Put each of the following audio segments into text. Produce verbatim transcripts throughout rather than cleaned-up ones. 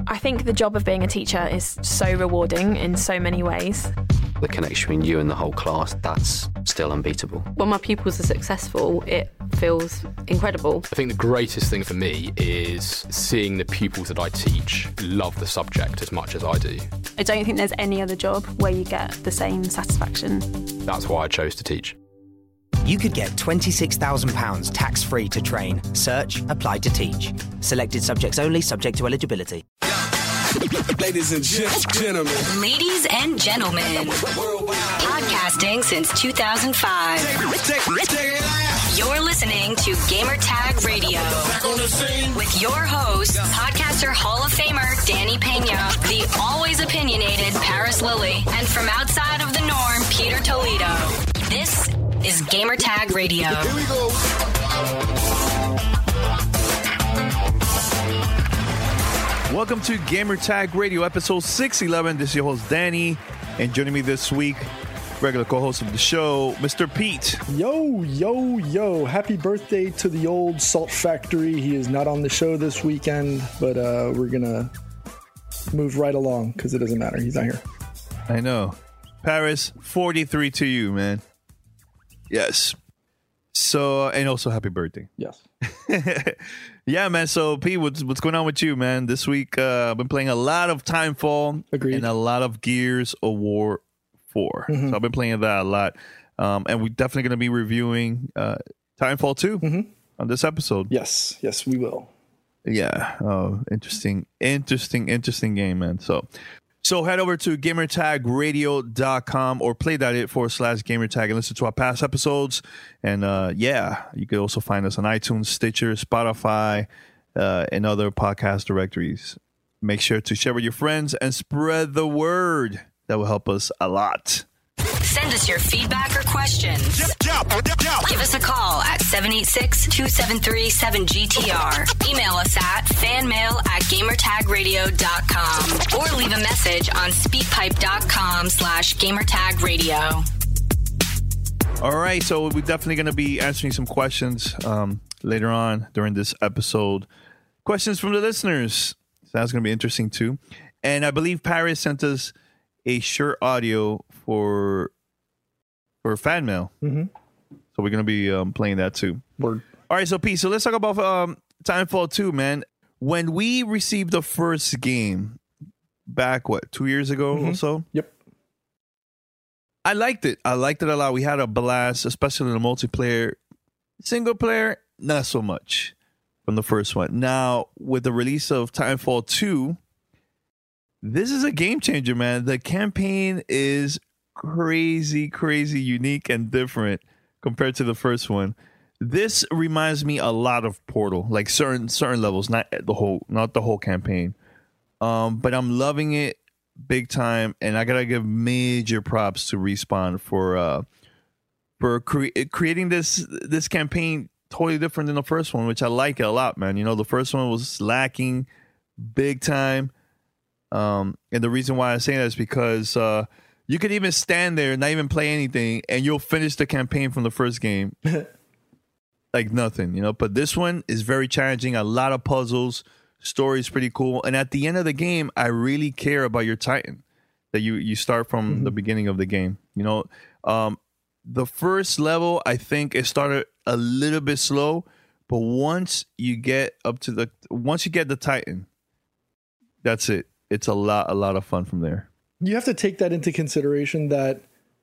I think the job of being a teacher is so rewarding in so many ways. The connection between you and the whole class, that's still unbeatable. When my pupils are successful, it feels incredible. I think the greatest thing for me is seeing the pupils that I teach love the subject as much as I do. I don't think there's any other job where you get the same satisfaction. That's why I chose to teach. You could get twenty-six thousand pounds tax-free to train. Search Apply to Teach. Selected subjects only, subject to eligibility. Ladies and gentlemen. Ladies and gentlemen. Podcasting since two thousand five. You're listening to Gamertag Radio. With your host, podcaster Hall of Famer Danny Pena, the always opinionated Paris Lilly, and from outside of the norm, Peter Toledo. This is Gamertag Radio. Here we go. Welcome to Gamertag Radio, episode six eleven. This is your host, Danny. And joining me this week, regular co-host of the show, Mister Pete. Yo, yo, yo. Happy birthday to the old Salt Factory. He is not on the show this weekend, but uh, we're going to move right along because it doesn't matter. He's not here. I know. Paris, forty-three to you, man. Yes. So, and also happy birthday. Yes. Yeah, man. So, Pete, what's, what's going on with you, man? This week, uh, I've been playing a lot of Timefall. Agreed. And a lot of Gears of War four. Mm-hmm. So, I've been playing that a lot. Um, and we're definitely going to be reviewing uh, Timefall two mm-hmm. on this episode. Yes. Yes, we will. Yeah. Oh, interesting, interesting, interesting game, man. So, So head over to gamertag radio dot com or play.it forward slash gamertag and listen to our past episodes. And uh, yeah, you can also find us on iTunes, Stitcher, Spotify, uh, and other podcast directories. Make sure to share with your friends and spread the word. That will help us a lot. Send us your feedback or questions. Give us a call at seven eight six, two seven three, seven G T R. Email us at fanmail at gamertagradio dot com or leave a message on speakpipe.com slash gamertagradio. All right, so we're definitely going to be answering some questions um, later on during this episode. Questions from the listeners. So that's going to be interesting too. And I believe Paris sent us a short audio for for fan mail. Mm-hmm. So we're going to be um, playing that too. Word. All right, so Pete, so let's talk about um, Timefall two, man. When we received the first game back, what, two years ago mm-hmm. or so? Yep. I liked it. I liked it a lot. We had a blast, especially in the multiplayer. Single player, not so much from the first one. Now, with the release of Timefall two, this is a game changer, man. The campaign is crazy, crazy unique and different compared to the first one. This reminds me a lot of Portal, like certain certain levels, not the whole, not the whole campaign. Um, but I'm loving it big time, and I gotta give major props to Respawn for uh, for cre- creating this this campaign totally different than the first one, which I like it a lot, man. You know, the first one was lacking big time. Um, and the reason why I say that is because uh, you could even stand there and not even play anything, and you'll finish the campaign from the first game like nothing, you know. But this one is very challenging, a lot of puzzles, story's pretty cool, and at the end of the game, I really care about your Titan that you you start from mm-hmm. the beginning of the game. You know, um, the first level, I think it started a little bit slow, but once you get up to the once you get the Titan, that's it. It's a lot, a lot of fun from there. You have to take that into consideration that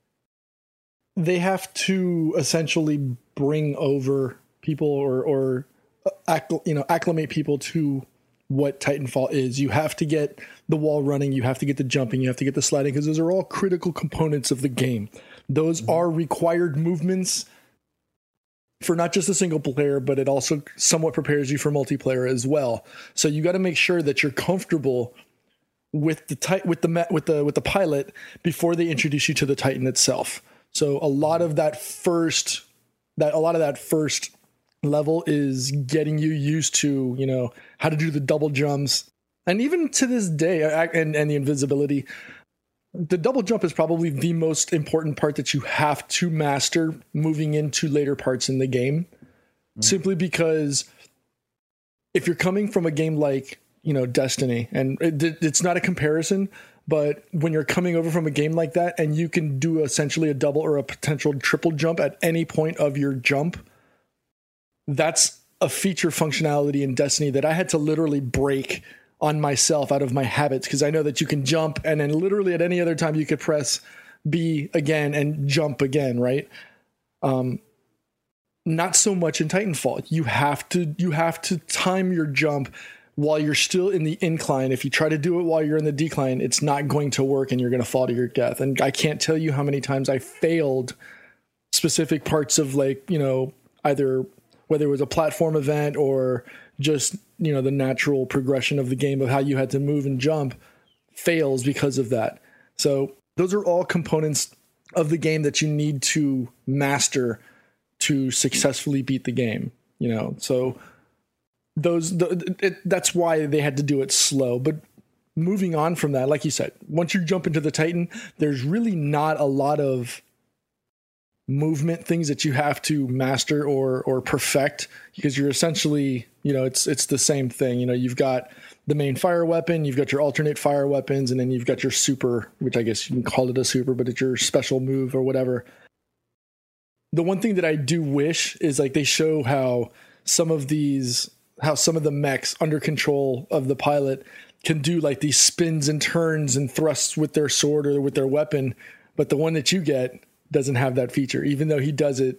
they have to essentially bring over people or, or you know, acclimate people to what Titanfall is. You have to get the wall running. You have to get the jumping. You have to get the sliding, because those are all critical components of the game. Those mm-hmm. are required movements for not just a single player, but it also somewhat prepares you for multiplayer as well. So you got to make sure that you're comfortable with the tit- with the with the with the pilot before they introduce you to the Titan itself. So a lot of that first that a lot of that first level is getting you used to, you know, how to do the double jumps. And even to this day, and, and the invisibility, the double jump is probably the most important part that you have to master moving into later parts in the game. Mm. Simply because if you're coming from a game like you know, Destiny. And it, it's not a comparison, but when you're coming over from a game like that and you can do essentially a double or a potential triple jump at any point of your jump, that's a feature functionality in Destiny that I had to literally break on myself out of my habits, because I know that you can jump and then literally at any other time you could press B again and jump again, right? Um, not so much in Titanfall. You have to you have to time your jump while you're still in the incline. If you try to do it while you're in the decline, it's not going to work and you're going to fall to your death. And I can't tell you how many times I failed specific parts of, like, you know, either whether it was a platform event or just, you know, the natural progression of the game of how you had to move and jump fails because of that. So those are all components of the game that you need to master to successfully beat the game, you know? So those, the, it, that's why they had to do it slow. But moving on from that, like you said, once you jump into the Titan, there's really not a lot of movement things that you have to master or or perfect, because you're essentially, you know, it's it's the same thing. You know, you've got the main fire weapon, you've got your alternate fire weapons, and then you've got your super, which I guess you can call it a super, but it's your special move or whatever. The one thing that I do wish is, like, they show how some of these how some of the mechs under control of the pilot can do like these spins and turns and thrusts with their sword or with their weapon, but the one that you get doesn't have that feature, even though he does it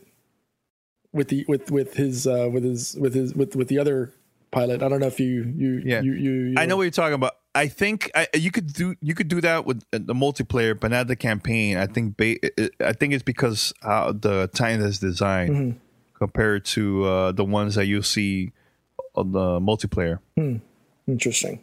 with the with with his uh with his with his with with the other pilot. I don't know if you you yeah you, you, you I know what you're talking about. I think I, you could do you could do that with the multiplayer, but not the campaign. I think ba- I think it's because how the Titan is designed mm-hmm. compared to uh, the ones that you see on the multiplayer. Hmm. Interesting.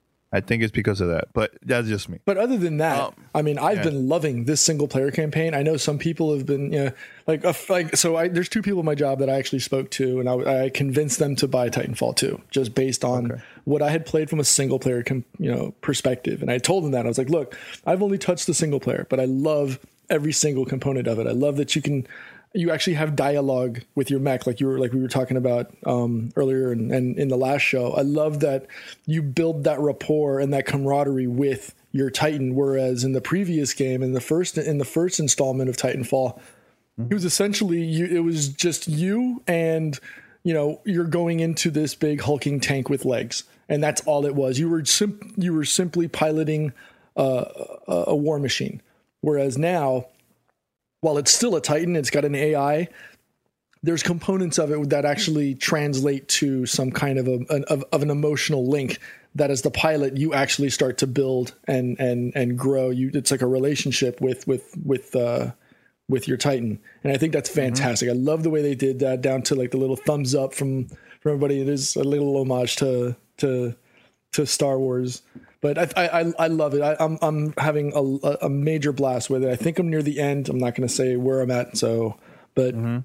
I think it's because of that, but that's just me. But other than that, um, I mean, I've yeah. been loving this single player campaign. I know some people have been, you know, like, uh, like so I, there's two people in my job that I actually spoke to, and I, I convinced them to buy Titanfall two, just based on okay. what I had played from a single player, com, you know, perspective. And I told them that. I was like, look, I've only touched the single player, but I love every single component of it. I love that you can, you actually have dialogue with your mech, like you were, like we were talking about um, earlier and, and in the last show. I love that you build that rapport and that camaraderie with your Titan, whereas in the previous game, in the first in the first installment of Titanfall, mm-hmm. it was essentially you. It was just you, and you know you're going into this big hulking tank with legs, and that's all it was. You were sim- you were simply piloting uh, a, a war machine, whereas now, while it's still a Titan, it's got an A I. There's components of it that actually translate to some kind of a of, of an emotional link that, as the pilot, you actually start to build and and and grow. You, it's like a relationship with with with uh, with your Titan, and I think that's fantastic. Mm-hmm. I love the way they did that, down to like the little thumbs up from from everybody. It is a little homage to to to Star Wars. But I, I I love it. I, I'm I'm having a, a major blast with it. I think I'm near the end. I'm not going to say where I'm at. So, but mm-hmm.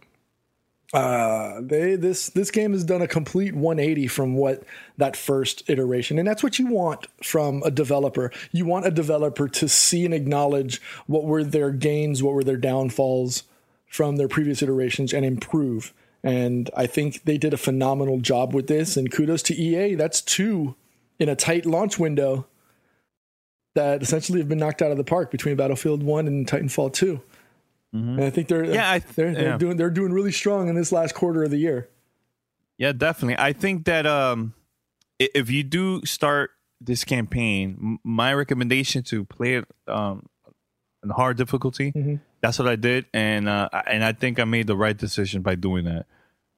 uh, they this this game has done a complete one eighty from what that first iteration, and that's what you want from a developer. You want a developer to see and acknowledge what were their gains, what were their downfalls from their previous iterations, and improve. And I think they did a phenomenal job with this. And kudos to E A. That's two in a tight launch window that essentially have been knocked out of the park between Battlefield one and Titanfall two. Mm-hmm. And I think they're yeah, I th- they're, they're yeah. doing they're doing really strong in this last quarter of the year. Yeah, definitely. I think that um, if you do start this campaign, my recommendation to play it um, in hard difficulty. Mm-hmm. That's what I did, and uh, and I think I made the right decision by doing that,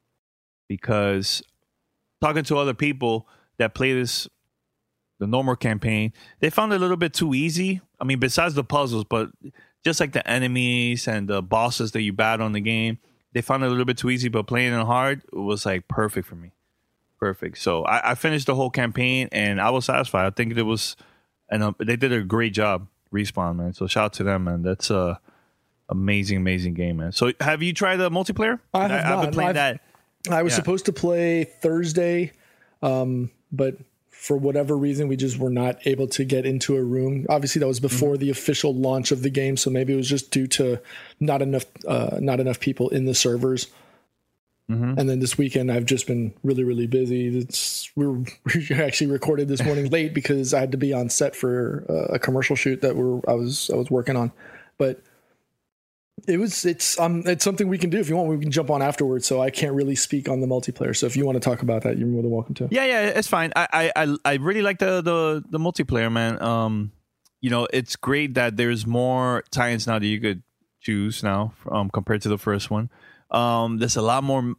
because talking to other people that play this, the normal campaign, they found it a little bit too easy. I mean, besides the puzzles, but just like the enemies and the bosses that you battle in the game, they found it a little bit too easy. But playing it hard, it was like perfect for me. Perfect. So I, I finished the whole campaign and I was satisfied. I think it was, and uh, they did a great job, Respawn, man. So shout out to them, man. That's a amazing, amazing game, man. So have you tried the multiplayer? I have I, not. I've been playing I've, that. I was yeah. supposed to play Thursday, um, but for whatever reason, we just were not able to get into a room. Obviously, that was before mm-hmm. the official launch of the game, so maybe it was just due to not enough, uh, not enough people in the servers. Mm-hmm. And then this weekend, I've just been really, really busy. It's we were we actually recorded this morning late because I had to be on set for uh, a commercial shoot that we're I was I was working on. But it was it's um it's something we can do if you want. We can jump on afterwards. So I can't really speak on the multiplayer. So if you want to talk about that, you're more than welcome to. Yeah, yeah, it's fine. I I I really like the the the multiplayer, man. Um, you know, it's great that there's more Titans now that you could choose now um compared to the first one. Um, there's a lot more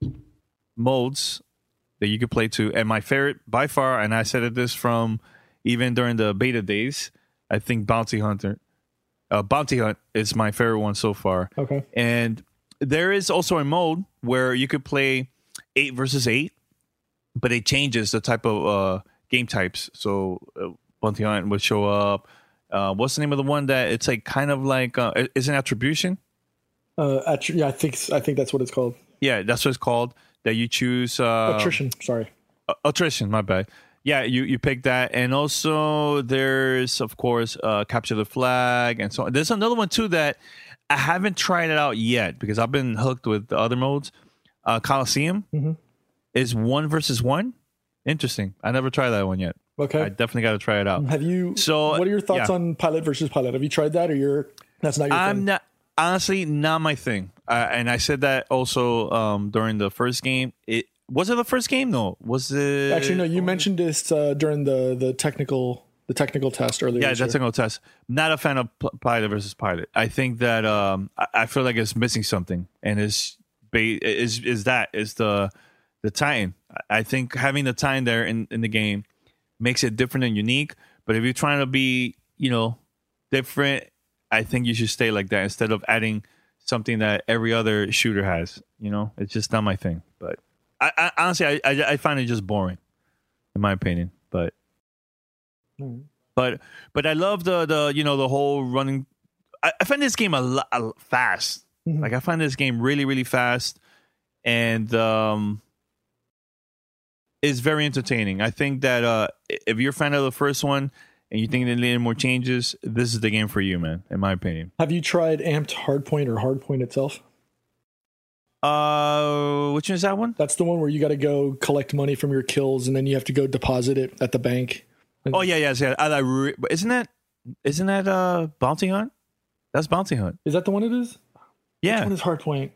modes that you could play to, and my favorite by far, and I said it this from even during the beta days, I think Bounty Hunter, uh, Bounty Hunt is my favorite one so far. Okay, and there is also a mode where you could play eight versus eight, but it changes the type of uh, game types. So uh, Bounty Hunt would show up. Uh, what's the name of the one that it's like kind of like uh, is an attribution? Uh, attr- yeah, I think I think that's what it's called. Yeah, that's what it's called. That you choose uh, attrition. Sorry, uh, attrition. My bad. Yeah, you you pick that, and also there's of course uh, capture the flag, and so on. There's another one too that I haven't tried it out yet because I've been hooked with the other modes. Uh, Coliseum mm-hmm. is one versus one. Interesting. I never tried that one yet. Okay, I definitely got to try it out. Have you? So, what are your thoughts yeah. on pilot versus pilot? Have you tried that, or you're that's not your I'm thing? not. Honestly, not my thing. Uh, and I said that also um, during the first game. It was it the first game? No, was it? Actually, no. You mentioned this uh, during the the technical the technical test earlier. Yeah, this the year. technical test. Not a fan of p- pilot versus pilot. I think that um, I, I feel like it's missing something, and is is is that is the the Titan. I think having the Titan there in, in the game makes it different and unique. But if you're trying to be, you know, different, I think you should stay like that instead of adding something that every other shooter has. You know, it's just not my thing. But I, I honestly, I, I I find it just boring, in my opinion. But mm-hmm. but but I love the the you know the whole running. I, I find this game a lot a, fast. Mm-hmm. Like I find this game really really fast, and um, it's very entertaining. I think that uh, if you're a fan of the first one and you think they needed more changes, this is the game for you, man, in my opinion. Have you tried Amped Hardpoint or Hardpoint itself? Uh, which one is that one? That's the one where you got to go collect money from your kills, and then you have to go deposit it at the bank. And oh yeah, yeah, yeah. I, I re- isn't that isn't that uh Bounty Hunt? That's Bounty Hunt. Is that the one it is? Yeah. Which one is Hardpoint?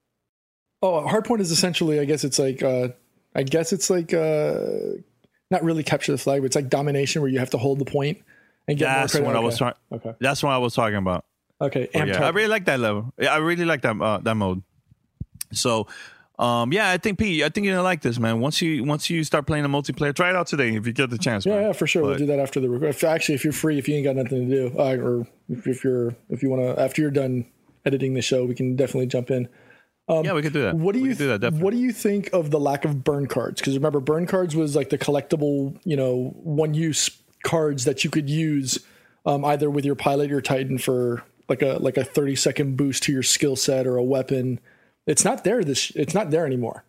Oh, Hardpoint is essentially, I guess it's like, uh, I guess it's like. Uh, Not really capture the flag, but it's like domination where you have to hold the point and get That's more credit. what I okay. was talking. Okay, that's what I was talking about. Okay, Oh, yeah. I really like that level. Yeah, I really like that uh, that mode. So, um, yeah, I think Pete, I think you're gonna like this, man. Once you once you start playing the multiplayer, try it out today if you get the chance. Yeah, man. yeah, for sure. But, we'll do that after the record. If, actually, if you're free, if you ain't got nothing to do, uh, or if, if you're if you want to, after you're done editing the show, we can definitely jump in. Um, yeah, we could do that. What do we you do that, definitely. What do you think of the lack of burn cards? Because remember, burn cards was like the collectible, you know, one-use cards that you could use um, either with your pilot or Titan for like a like a thirty-second boost to your skill set or a weapon. It's not there. This it's not there anymore.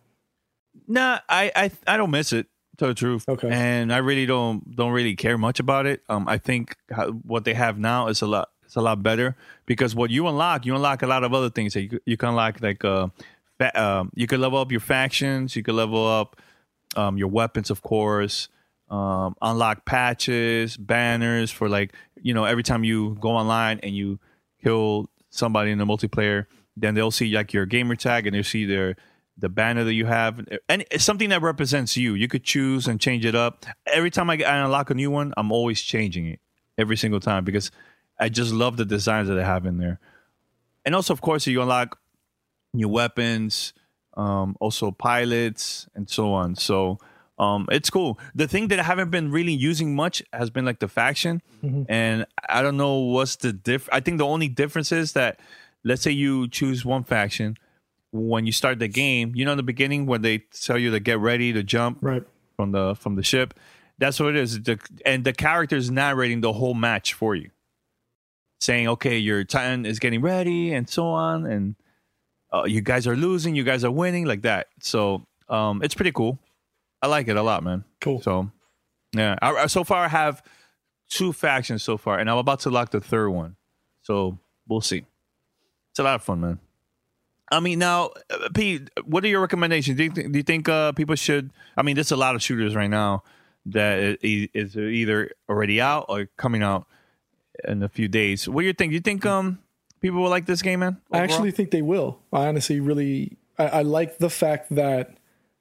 Nah, I, I I don't miss it. To tell the truth. Okay. And I really don't don't really care much about it. Um, I think how, what they have now is a lot. It's a lot better because what you unlock, you unlock a lot of other things. You you can unlock like uh, fa- um, you can level up your factions, you can level up um, your weapons, of course. Um, unlock patches, banners for like you know every time you go online and you kill somebody in the multiplayer, then they'll see like your gamer tag and they'll see their the banner that you have, and it's something that represents you. You could choose and change it up. Every time I, I unlock a new one, I'm always changing it every single time because I just love the designs that they have in there. And also, of course, you unlock new weapons, um, also pilots, and so on. So um, it's cool. The thing that I haven't been really using much has been like the faction. Mm-hmm. And I don't know what's the diff. I think the only difference is that, let's say you choose one faction. When you start the game, you know, in the beginning when they tell you to get ready to jump right from the from the ship, that's what it is. The, and the character is narrating the whole match for you, saying, "Okay, your Titan is getting ready," and so on, and uh, you guys are losing, you guys are winning, like that. So um, it's pretty cool. I like it a lot, man. Cool. So yeah, I, I, so far I have two factions so far, and I'm about to lock the third one. So we'll see. It's a lot of fun, man. I mean, now, uh, Pete, what are your recommendations? Do you, th- do you think uh, people should? I mean, there's a lot of shooters right now that is, is either already out or coming out in a few days. What do you think? Do you think um people will like this game, man? Overall? I actually think they will. I honestly really, I, I like the fact that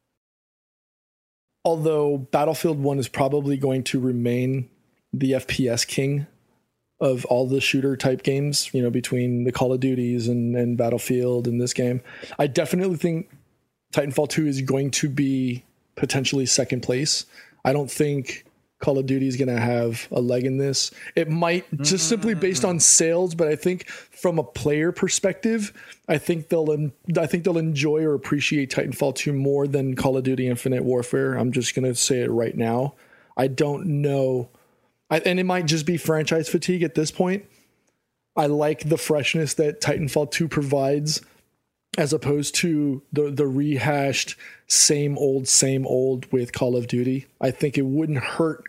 although Battlefield one is probably going to remain the F P S king of all the shooter type games, you know, between the Call of Duties and, and Battlefield and this game, I definitely think Titanfall two is going to be potentially second place. I don't think Call of Duty is going to have a leg in this. It might just simply based on sales, but I think from a player perspective, I think they'll en- I think they'll enjoy or appreciate Titanfall two more than Call of Duty Infinite Warfare. I'm just going to say it right now. I don't know. I, and it might just be franchise fatigue at this point. I like the freshness that Titanfall two provides as opposed to the the rehashed same old, same old with Call of Duty. I think it wouldn't hurt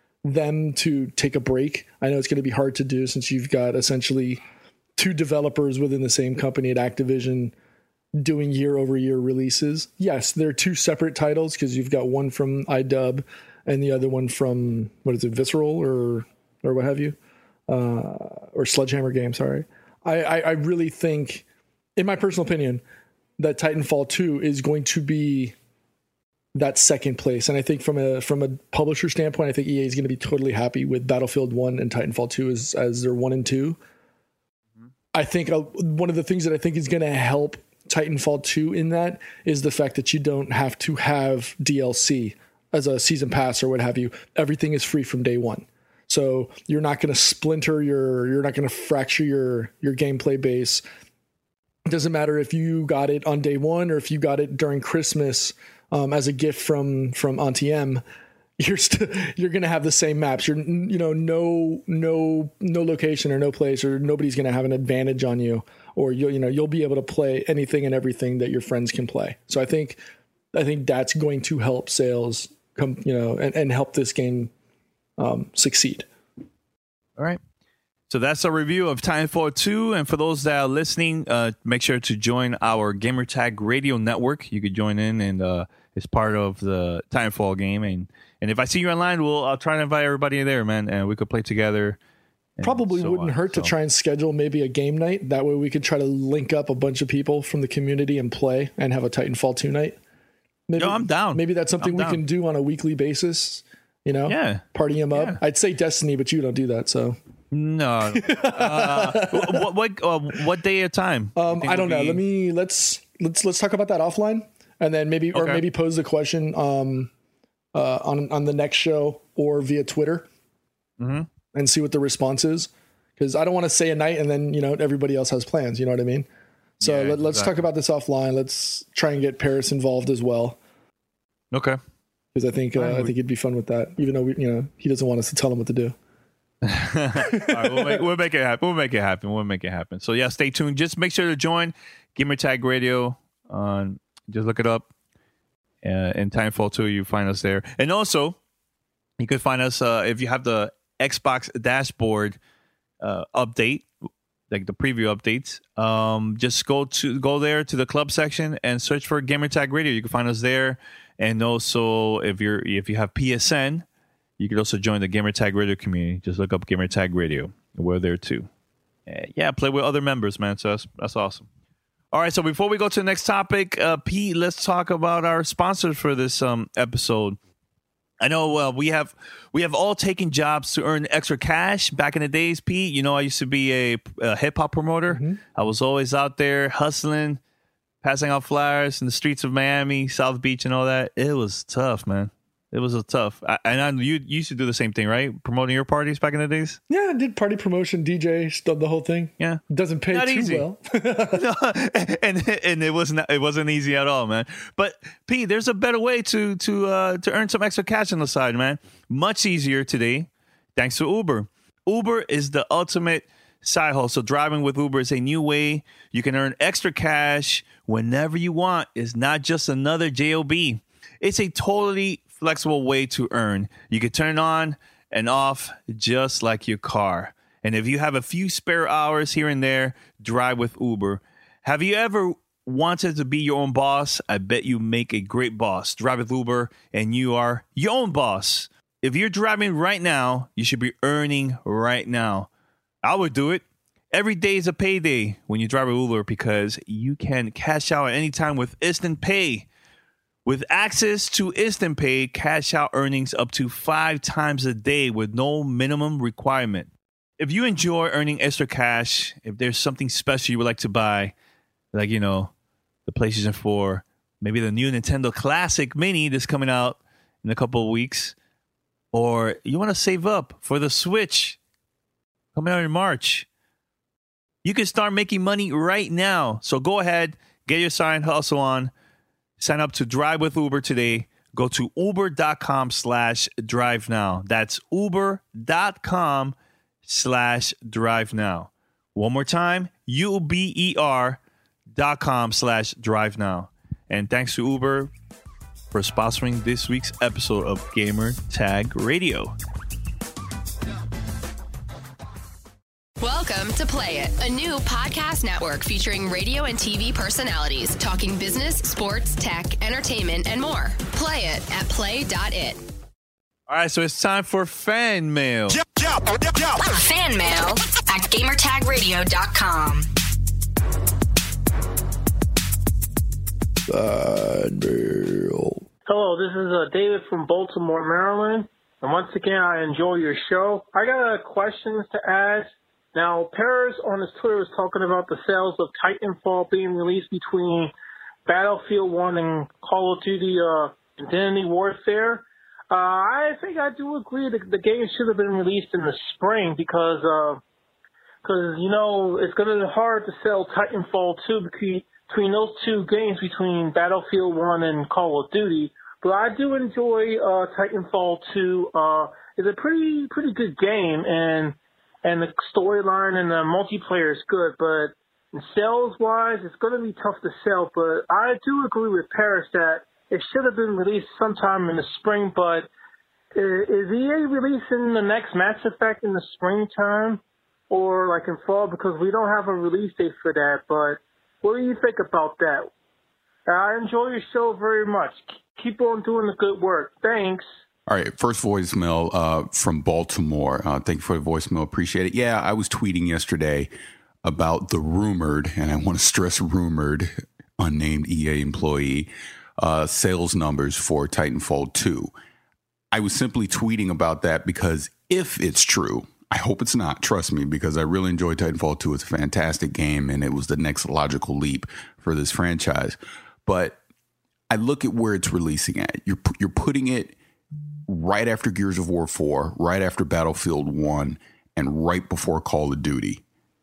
them to take a break. I know it's going to be hard to do since you've got essentially two developers within the same company at Activision doing year over year releases. Yes, they're two separate titles because you've got one from I Dub and the other one from, what is it, Visceral or or what have you, uh, or Sledgehammer Games. Sorry, I, I I really think, in my personal opinion, that Titanfall two is going to be that second place. And I think from a from a publisher standpoint, I think E A is going to be totally happy with Battlefield one and Titanfall two as, as their one and two. Mm-hmm. I think uh, one of the things that I think is going to help Titanfall two in that is the fact that you don't have to have D L C as a season pass or what have you. Everything is free from day one. So you're not going to splinter your, you're not going to fracture your, your gameplay base. It doesn't matter if you got it on day one or if you got it during Christmas um, as a gift from from Auntie M. You're still you're gonna have the same maps. You're you know no no no location or no place or nobody's gonna have an advantage on you, or you you know you'll be able to play anything and everything that your friends can play. So I think I think that's going to help sales come you know and, and help this game um, succeed. All right. So that's a review of Titanfall two. And for those that are listening, uh, make sure to join our Gamertag Radio Network. You could join in and uh, it's part of the Titanfall game. And and if I see you online, we'll I'll try to invite everybody there, man, and we could play together. Probably so wouldn't on. hurt so. to try and schedule maybe a game night. That way we could try to link up a bunch of people from the community and play and have a Titanfall two night. Maybe, Yo, I'm down. Maybe that's something I'm we down. can do on a weekly basis. You know, yeah, party them up. Yeah. I'd say Destiny, but you don't do that, so. No. uh, what what uh, what day or time? Um, I don't know. Be... Let me let's let's let's talk about that offline, and then maybe or okay. maybe pose the question um, uh, on on the next show or via Twitter, mm-hmm. and see what the response is. Because I don't want to say a night and then you know everybody else has plans. You know what I mean? So yeah, let, let's exactly. talk about this offline. Let's try and get Paris involved as well. Okay. Because I think uh, I think it'd be fun with that. Even though we, you know he doesn't want us to tell him what to do. All right, we'll, make, we'll make it happen. We'll make it happen. We'll make it happen. So yeah, stay tuned. Just make sure to join Gamertag Radio. On just look it up. Uh, in Titanfall two, you find us there, and also you could find us uh, if you have the Xbox dashboard uh, update, like the preview updates. Um, just go to go there to the club section and search for Gamertag Radio. You can find us there, and also if you're if you have P S N. You could also join the Gamertag Radio community. Just look up Gamertag Radio. We're there too. Yeah, play with other members, man. So that's that's awesome. All right, so before we go to the next topic, uh, Pete, let's talk about our sponsors for this um, episode. I know uh, we have we have all taken jobs to earn extra cash back in the days, Pete. You know, I used to be a, a hip hop promoter. Mm-hmm. I was always out there hustling, passing out flyers in the streets of Miami, South Beach, and all that. It was tough, man. It was a tough. I, and I, you, you used to do the same thing, right? Promoting your parties back in the days? Yeah, I did party promotion, D J, stuff, the whole thing. Yeah. Doesn't pay Not too easy. well. No, and and it wasn't it wasn't easy at all, man. But Pete, there's a better way to to uh, to earn some extra cash on the side, man. Much easier today, thanks to Uber. Uber is the ultimate side hustle. Driving with Uber is a new way you can earn extra cash whenever you want. It's not just another job. It's a totally flexible way to earn. You can turn it on and off just like your car. And if you have a few spare hours here and there, drive with Uber. Have you ever wanted to be your own boss, I bet you make a great boss. Drive with Uber, and you are your own boss. If you're driving right now, you should be earning right now. I would do it. Every day is a payday when you drive with Uber because you can cash out at any time with Instant Pay. With access to Instant Pay, cash out earnings up to five times a day with no minimum requirement. If you enjoy earning extra cash, if there's something special you would like to buy, like, you know, the PlayStation four, maybe the new Nintendo Classic Mini that's coming out in a couple of weeks, or you want to save up for the Switch coming out in March, you can start making money right now. So go ahead, get your side hustle on, sign up to Drive with Uber today. Go to uber.com slash drive now. That's uber.com slash drive now. One more time, U-B-E-R dot com slash drive now. And thanks to Uber for sponsoring this week's episode of Gamer Tag Radio. Welcome to Play It, a new podcast network featuring radio and T V personalities talking business, sports, tech, entertainment, and more. Play it at play dot it. All right, so it's time for fan mail. Fan mail at gamer tag radio dot com. Fan mail. Hello, this is uh, David from Baltimore, Maryland. And once again, I enjoy your show. I got uh, questions to ask. Now, Paris on his Twitter was talking about the sales of Titanfall being released between Battlefield one and Call of Duty uh, Identity Warfare. Uh, I think I do agree that the game should have been released in the spring because, uh, cause, you know, it's going to be hard to sell Titanfall two between, between those two games, between Battlefield one and Call of Duty. But I do enjoy uh, Titanfall two. Uh, it's a pretty pretty good game, and and the storyline and the multiplayer is good. But sales-wise, it's going to be tough to sell. But I do agree with Paris that it should have been released sometime in the spring, but is E A releasing the next Mass Effect in the springtime or like in fall? Because we don't have a release date for that, but what do you think about that? I enjoy your show very much. Keep on doing the good work. Thanks. All right, first voicemail uh, from Baltimore. Uh, thank you for the voicemail. Appreciate it. Yeah, I was tweeting yesterday about the rumored, and I want to stress rumored, unnamed E A employee, Uh, sales numbers for Titanfall two. I was simply tweeting about that because if it's true, I hope it's not, trust me, because I really enjoyed Titanfall two. It's a fantastic game, and it was the next logical leap for this franchise. But I look at where it's releasing at. You're, you're putting it right after Gears of War four, right after Battlefield one, and right before Call of Duty.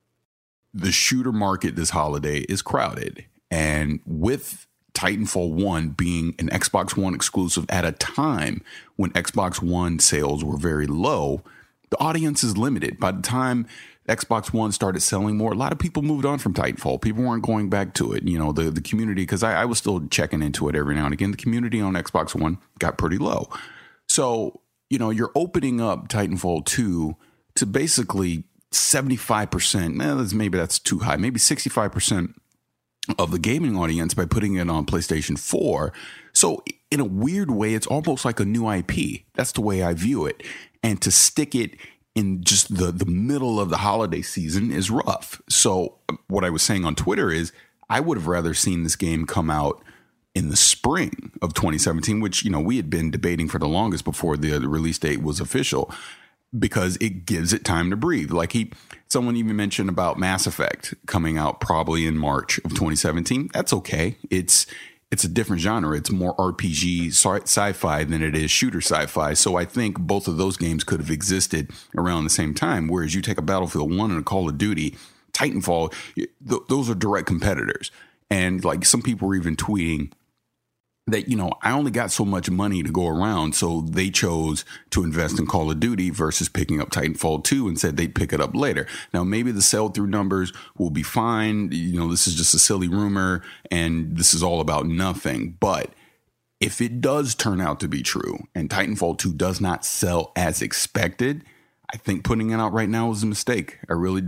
The shooter market this holiday is crowded, and with Titanfall one being an Xbox One exclusive at a time when Xbox One sales were very low, the audience is limited. By the time Xbox One started selling more, a lot of people moved on from Titanfall. People weren't going back to it. You know, the, the community, because I, I was still checking into it every now and again, the community on Xbox One got pretty low. So, you know, you're opening up Titanfall two to basically seventy-five percent. Eh, maybe that's too high. Maybe sixty-five percent of the gaming audience by putting it on PlayStation four. So in a weird way, it's almost like a new I P. That's the way I view it. And to stick it in just the, the middle of the holiday season is rough. So what I was saying on Twitter is I would have rather seen this game come out in the spring of twenty seventeen, which, you know, we had been debating for the longest before the, the release date was official, because it gives it time to breathe. Like he, someone even mentioned about Mass Effect coming out probably in March of twenty seventeen. That's okay. It's it's a different genre. It's more R P G sci-fi than it is shooter sci-fi. So I think both of those games could have existed around the same time. Whereas you take a Battlefield one and a Call of Duty, Titanfall, th- those are direct competitors. And like some people were even tweeting that, you know, I only got so much money to go around, so they chose to invest in Call of Duty versus picking up Titanfall two and said they'd pick it up later. Now, maybe the sell-through numbers will be fine. You know, this is just a silly rumor, and this is all about nothing. But if it does turn out to be true, and Titanfall two does not sell as expected, I think putting it out right now is a mistake. I really do.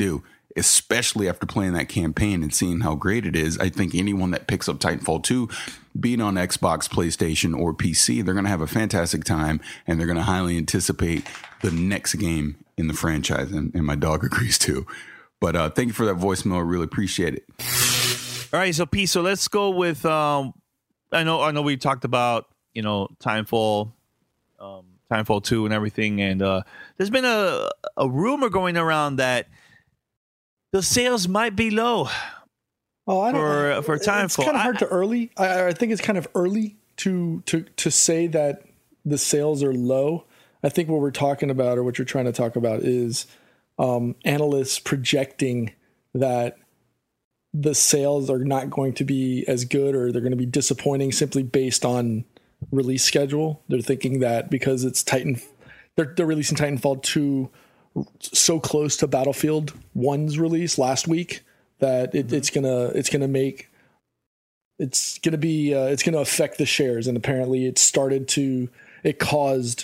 especially after playing that campaign and seeing how great it is. I think anyone that picks up Titanfall two, being on Xbox, PlayStation, or P C, they're going to have a fantastic time, and they're going to highly anticipate the next game in the franchise. And, and my dog agrees too. But uh, thank you for that voicemail. I really appreciate it. All right, so P, so let's go with. Um, I know, I know, we talked about you know Titanfall, um, Titanfall two, and everything, and uh, there's been a a rumor going around that the sales might be low. Oh, I don't for know. for Titanfall. It's kind of hard to early. I, I think it's kind of early to to to say that the sales are low. I think what we're talking about, or what you're trying to talk about, is um, analysts projecting that the sales are not going to be as good, or they're going to be disappointing simply based on release schedule. They're thinking that because it's Titan, they're, they're releasing Titanfall two so close to Battlefield one's release last week that it, mm-hmm. it's gonna it's gonna make it's gonna be uh, it's gonna affect the shares, and apparently it started to it caused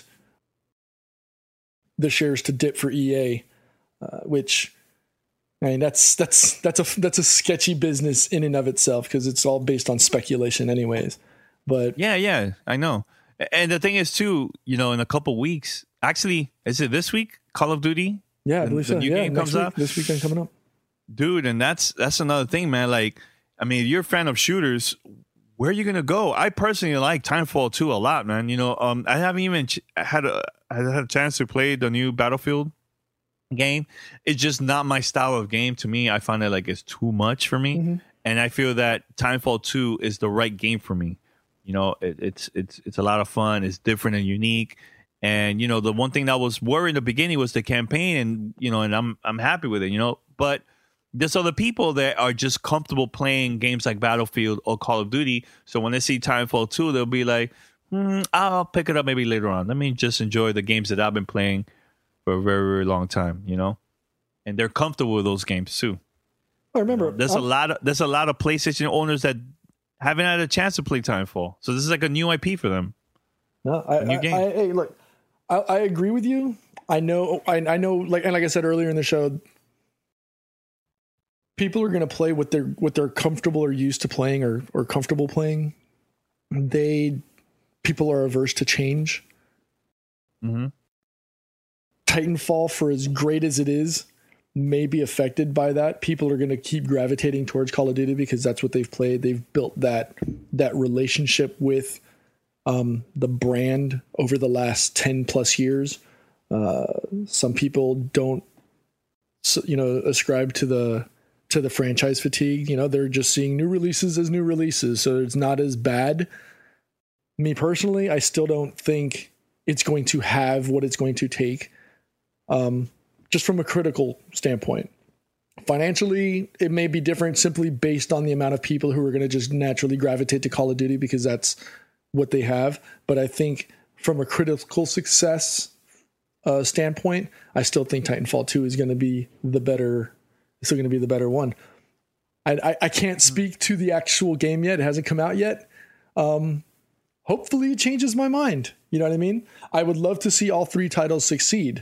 the shares to dip for E A, uh, which. I mean, that's that's that's a that's a sketchy business in and of itself, because it's all based on speculation, anyways. But yeah, yeah, I know. And the thing is, too, you know, in a couple weeks, actually, is it this week? Call of Duty? Yeah, I the, believe the so. new Yeah, game next comes week, out this weekend coming up, dude. And that's that's another thing, man. Like, I mean, if you're a fan of shooters, where are you gonna go? I personally like Titanfall two a lot, man. You know, um, I haven't even ch- had a I had a chance to play the new Battlefield game. It's just not my style of game. To me, I find it like it's too much for me, mm-hmm. and I feel that Titanfall two is the right game for me. You know, it, it's it's it's a lot of fun. It's different and unique. And you know, the one thing that was worried in the beginning was the campaign, and you know, and I'm I'm happy with it. You know, but there's other people that are just comfortable playing games like Battlefield or Call of Duty. So when they see Titanfall two, they'll be like, hmm, I'll pick it up maybe later on. Let me just enjoy the games that I've been playing for a very, very long time, you know, and they're comfortable with those games too. I remember there's I'm, a lot of there's a lot of PlayStation owners that haven't had a chance to play Titanfall, so this is like a new I P for them. No, I, new I, game. I, hey, look, I, I agree with you. I know, I, I know, like and like I said earlier in the show, people are going to play what they're what they're comfortable or used to playing, or or comfortable playing. They people are averse to change. Mm-hmm. Titanfall, for as great as it is, may be affected by that. People are going to keep gravitating towards Call of Duty because that's what they've played. They've built that that relationship with um, the brand over the last ten plus years. Uh, some people don't, you know, ascribe to the to the franchise fatigue. You know, they're just seeing new releases as new releases, so it's not as bad. Me personally, I still don't think it's going to have what it's going to take. Um, just from a critical standpoint. Financially, it may be different simply based on the amount of people who are going to just naturally gravitate to Call of Duty because that's what they have. But I think from a critical success uh, standpoint, I still think Titanfall two is going to be the better, still going to be the better one. I, I, I can't speak to the actual game yet. It hasn't come out yet. Um, hopefully it changes my mind. You know what I mean? I would love to see all three titles succeed.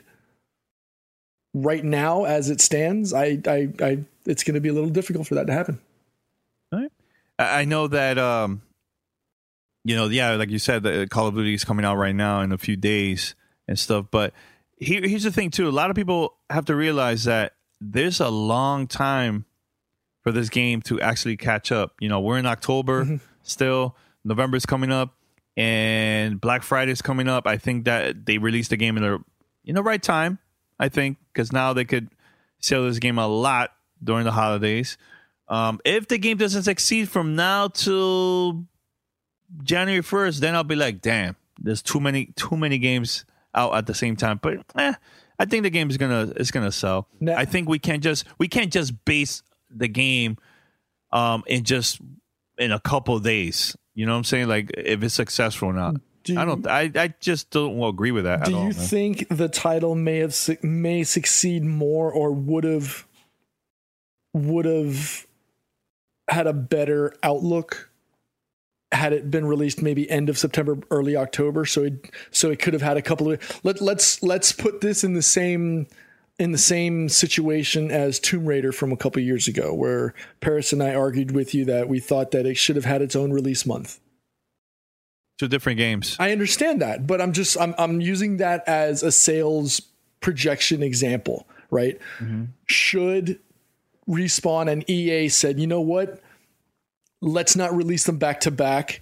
Right now, as it stands, I, I, I it's going to be a little difficult for that to happen. All right. I know that, um, you know, yeah, like you said, the Call of Duty is coming out right now in a few days and stuff. But here, here's the thing, too. A lot of people have to realize that there's a long time for this game to actually catch up. You know, we're in October mm-hmm. still. November's coming up, and Black Friday's coming up. I think that they released the game in the in the right time. I think, because now they could sell this game a lot during the holidays. Um, if the game doesn't succeed from now till January first, then I'll be like, damn, there's too many too many games out at the same time. But eh, I think the game is gonna it's gonna sell. No. I think we can't just we can't just base the game um, in just in a couple of days. You know what I'm saying? Like if it's successful or not. Do you, I don't. I, I just don't agree with that. Do at all, you man. think the title may have may succeed more, or would have would have had a better outlook had it been released maybe end of September, early October? So it so it could have had a couple of let let's let's put this in the same in the same situation as Tomb Raider from a couple years ago, where Paris and I argued with you that we thought that it should have had its own release month. Two different games. I understand that, but I'm just I'm I'm using that as a sales projection example, right? Mm-hmm. Should Respawn and E A said, you know what? Let's not release them back to back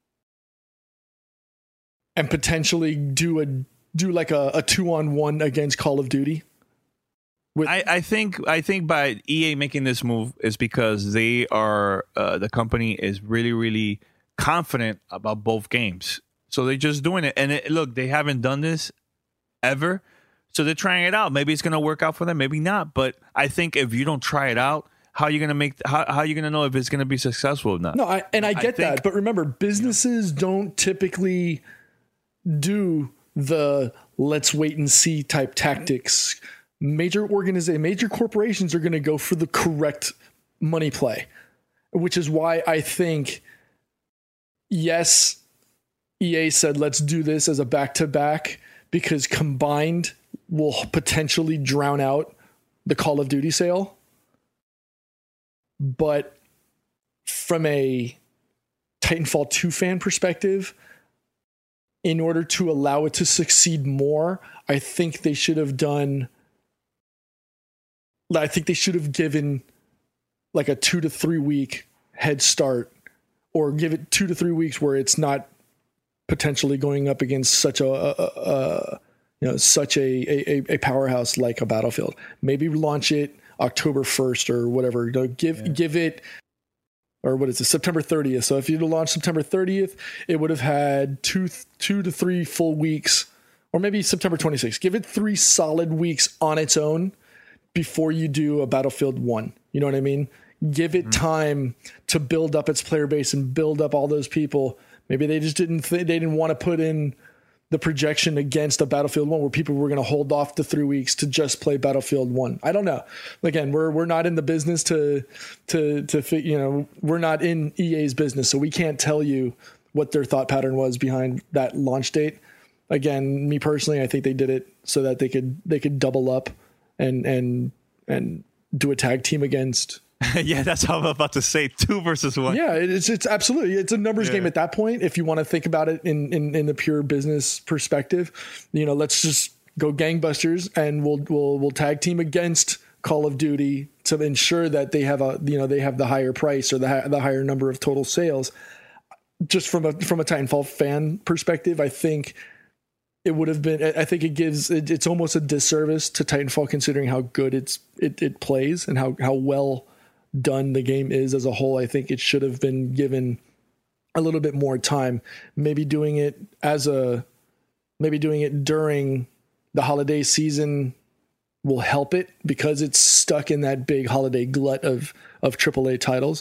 and potentially do a do like a, a two on one against Call of Duty. With- I, I think I think by E A making this move is because they are uh, the company is really really confident about both games, so they're just doing it. And it, look, they haven't done this ever, so they're trying it out. Maybe it's going to work out for them, maybe not. But I think if you don't try it out, how are you going to make how, how are you going to know if it's going to be successful or not? No, I, and I get I think, that, but remember, businesses don't typically do the let's wait and see type tactics. Major organizations, major corporations are going to go for the correct money play, which is why I think, yes, E A said, let's do this as a back-to-back because combined will potentially drown out the Call of Duty sale. But from a Titanfall two fan perspective, in order to allow it to succeed more, I think they should have done, I think they should have given like a two to three week head start, or give it two to three weeks where it's not potentially going up against such a, a, a you know, such a, a, a powerhouse like a Battlefield. Maybe launch it October first or whatever. You know, give yeah. give it, or what is it, September thirtieth. So if you'd launch September thirtieth, it would have had two two to three full weeks, or maybe September twenty-sixth. Give it three solid weeks on its own before you do a Battlefield one. You know what I mean? Give it mm-hmm. time to build up its player base and build up all those people. Maybe they just didn't th- they didn't want to put in the projection against a Battlefield one where people were going to hold off the three weeks to just play Battlefield one. I don't know. Again, we're we're not in the business to to to you know, we're not in E A's business, so we can't tell you what their thought pattern was behind that launch date. Again, me personally, I think they did it so that they could they could double up and and and do a tag team against. Yeah, that's how I'm about to say, two versus one. Yeah, it's it's absolutely, it's a numbers yeah. game at that point. If you want to think about it in, in, in the pure business perspective, you know, let's just go gangbusters and we'll we'll we'll tag team against Call of Duty to ensure that they have a you know they have the higher price or the the higher number of total sales. Just from a from a Titanfall fan perspective, I think it would have been. I think it gives it, it's almost a disservice to Titanfall considering how good it's it it plays and how how well done the game is as a whole. I think it should have been given a little bit more time. Maybe doing it as a, maybe doing it during the holiday season will help it because it's stuck in that big holiday glut of of triple A titles.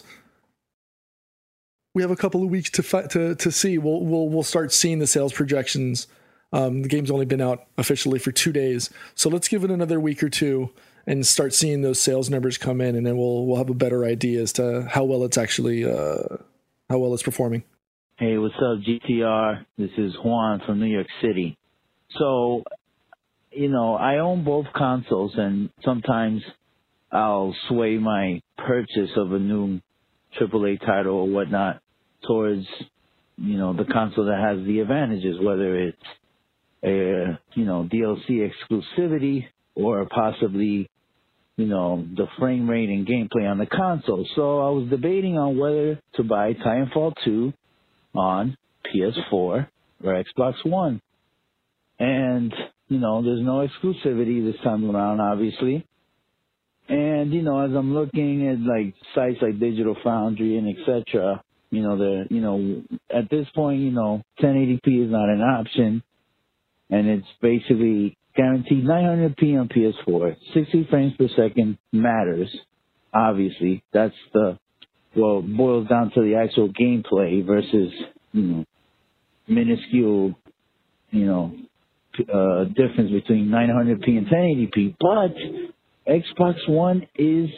We have a couple of weeks to fi- to to see. We'll we'll we'll start seeing the sales projections. Um, the game's only been out officially for two days, so let's give it another week or two and start seeing those sales numbers come in, and then we'll we'll have a better idea as to how well it's actually uh, how well it's performing. Hey, what's up, G T R? This is Juan from New York City. So, you know, I own both consoles, and sometimes I'll sway my purchase of a new triple A title or whatnot towards, you know, the console that has the advantages, whether it's a, you know, D L C exclusivity or possibly, you know, the frame rate and gameplay on the console. So I was debating on whether to buy Titanfall two on P S four or Xbox One. And, you know, there's no exclusivity this time around, obviously. And, you know, as I'm looking at, like, sites like Digital Foundry and et cetera, you know, the, you know, at this point, you know, ten eighty p is not an option. And it's basically guaranteed nine hundred p on P S four. sixty frames per second matters, obviously. That's the, well, it boils down to the actual gameplay versus, you know, minuscule, you know, uh, difference between nine hundred p and ten eighty p. But Xbox One is,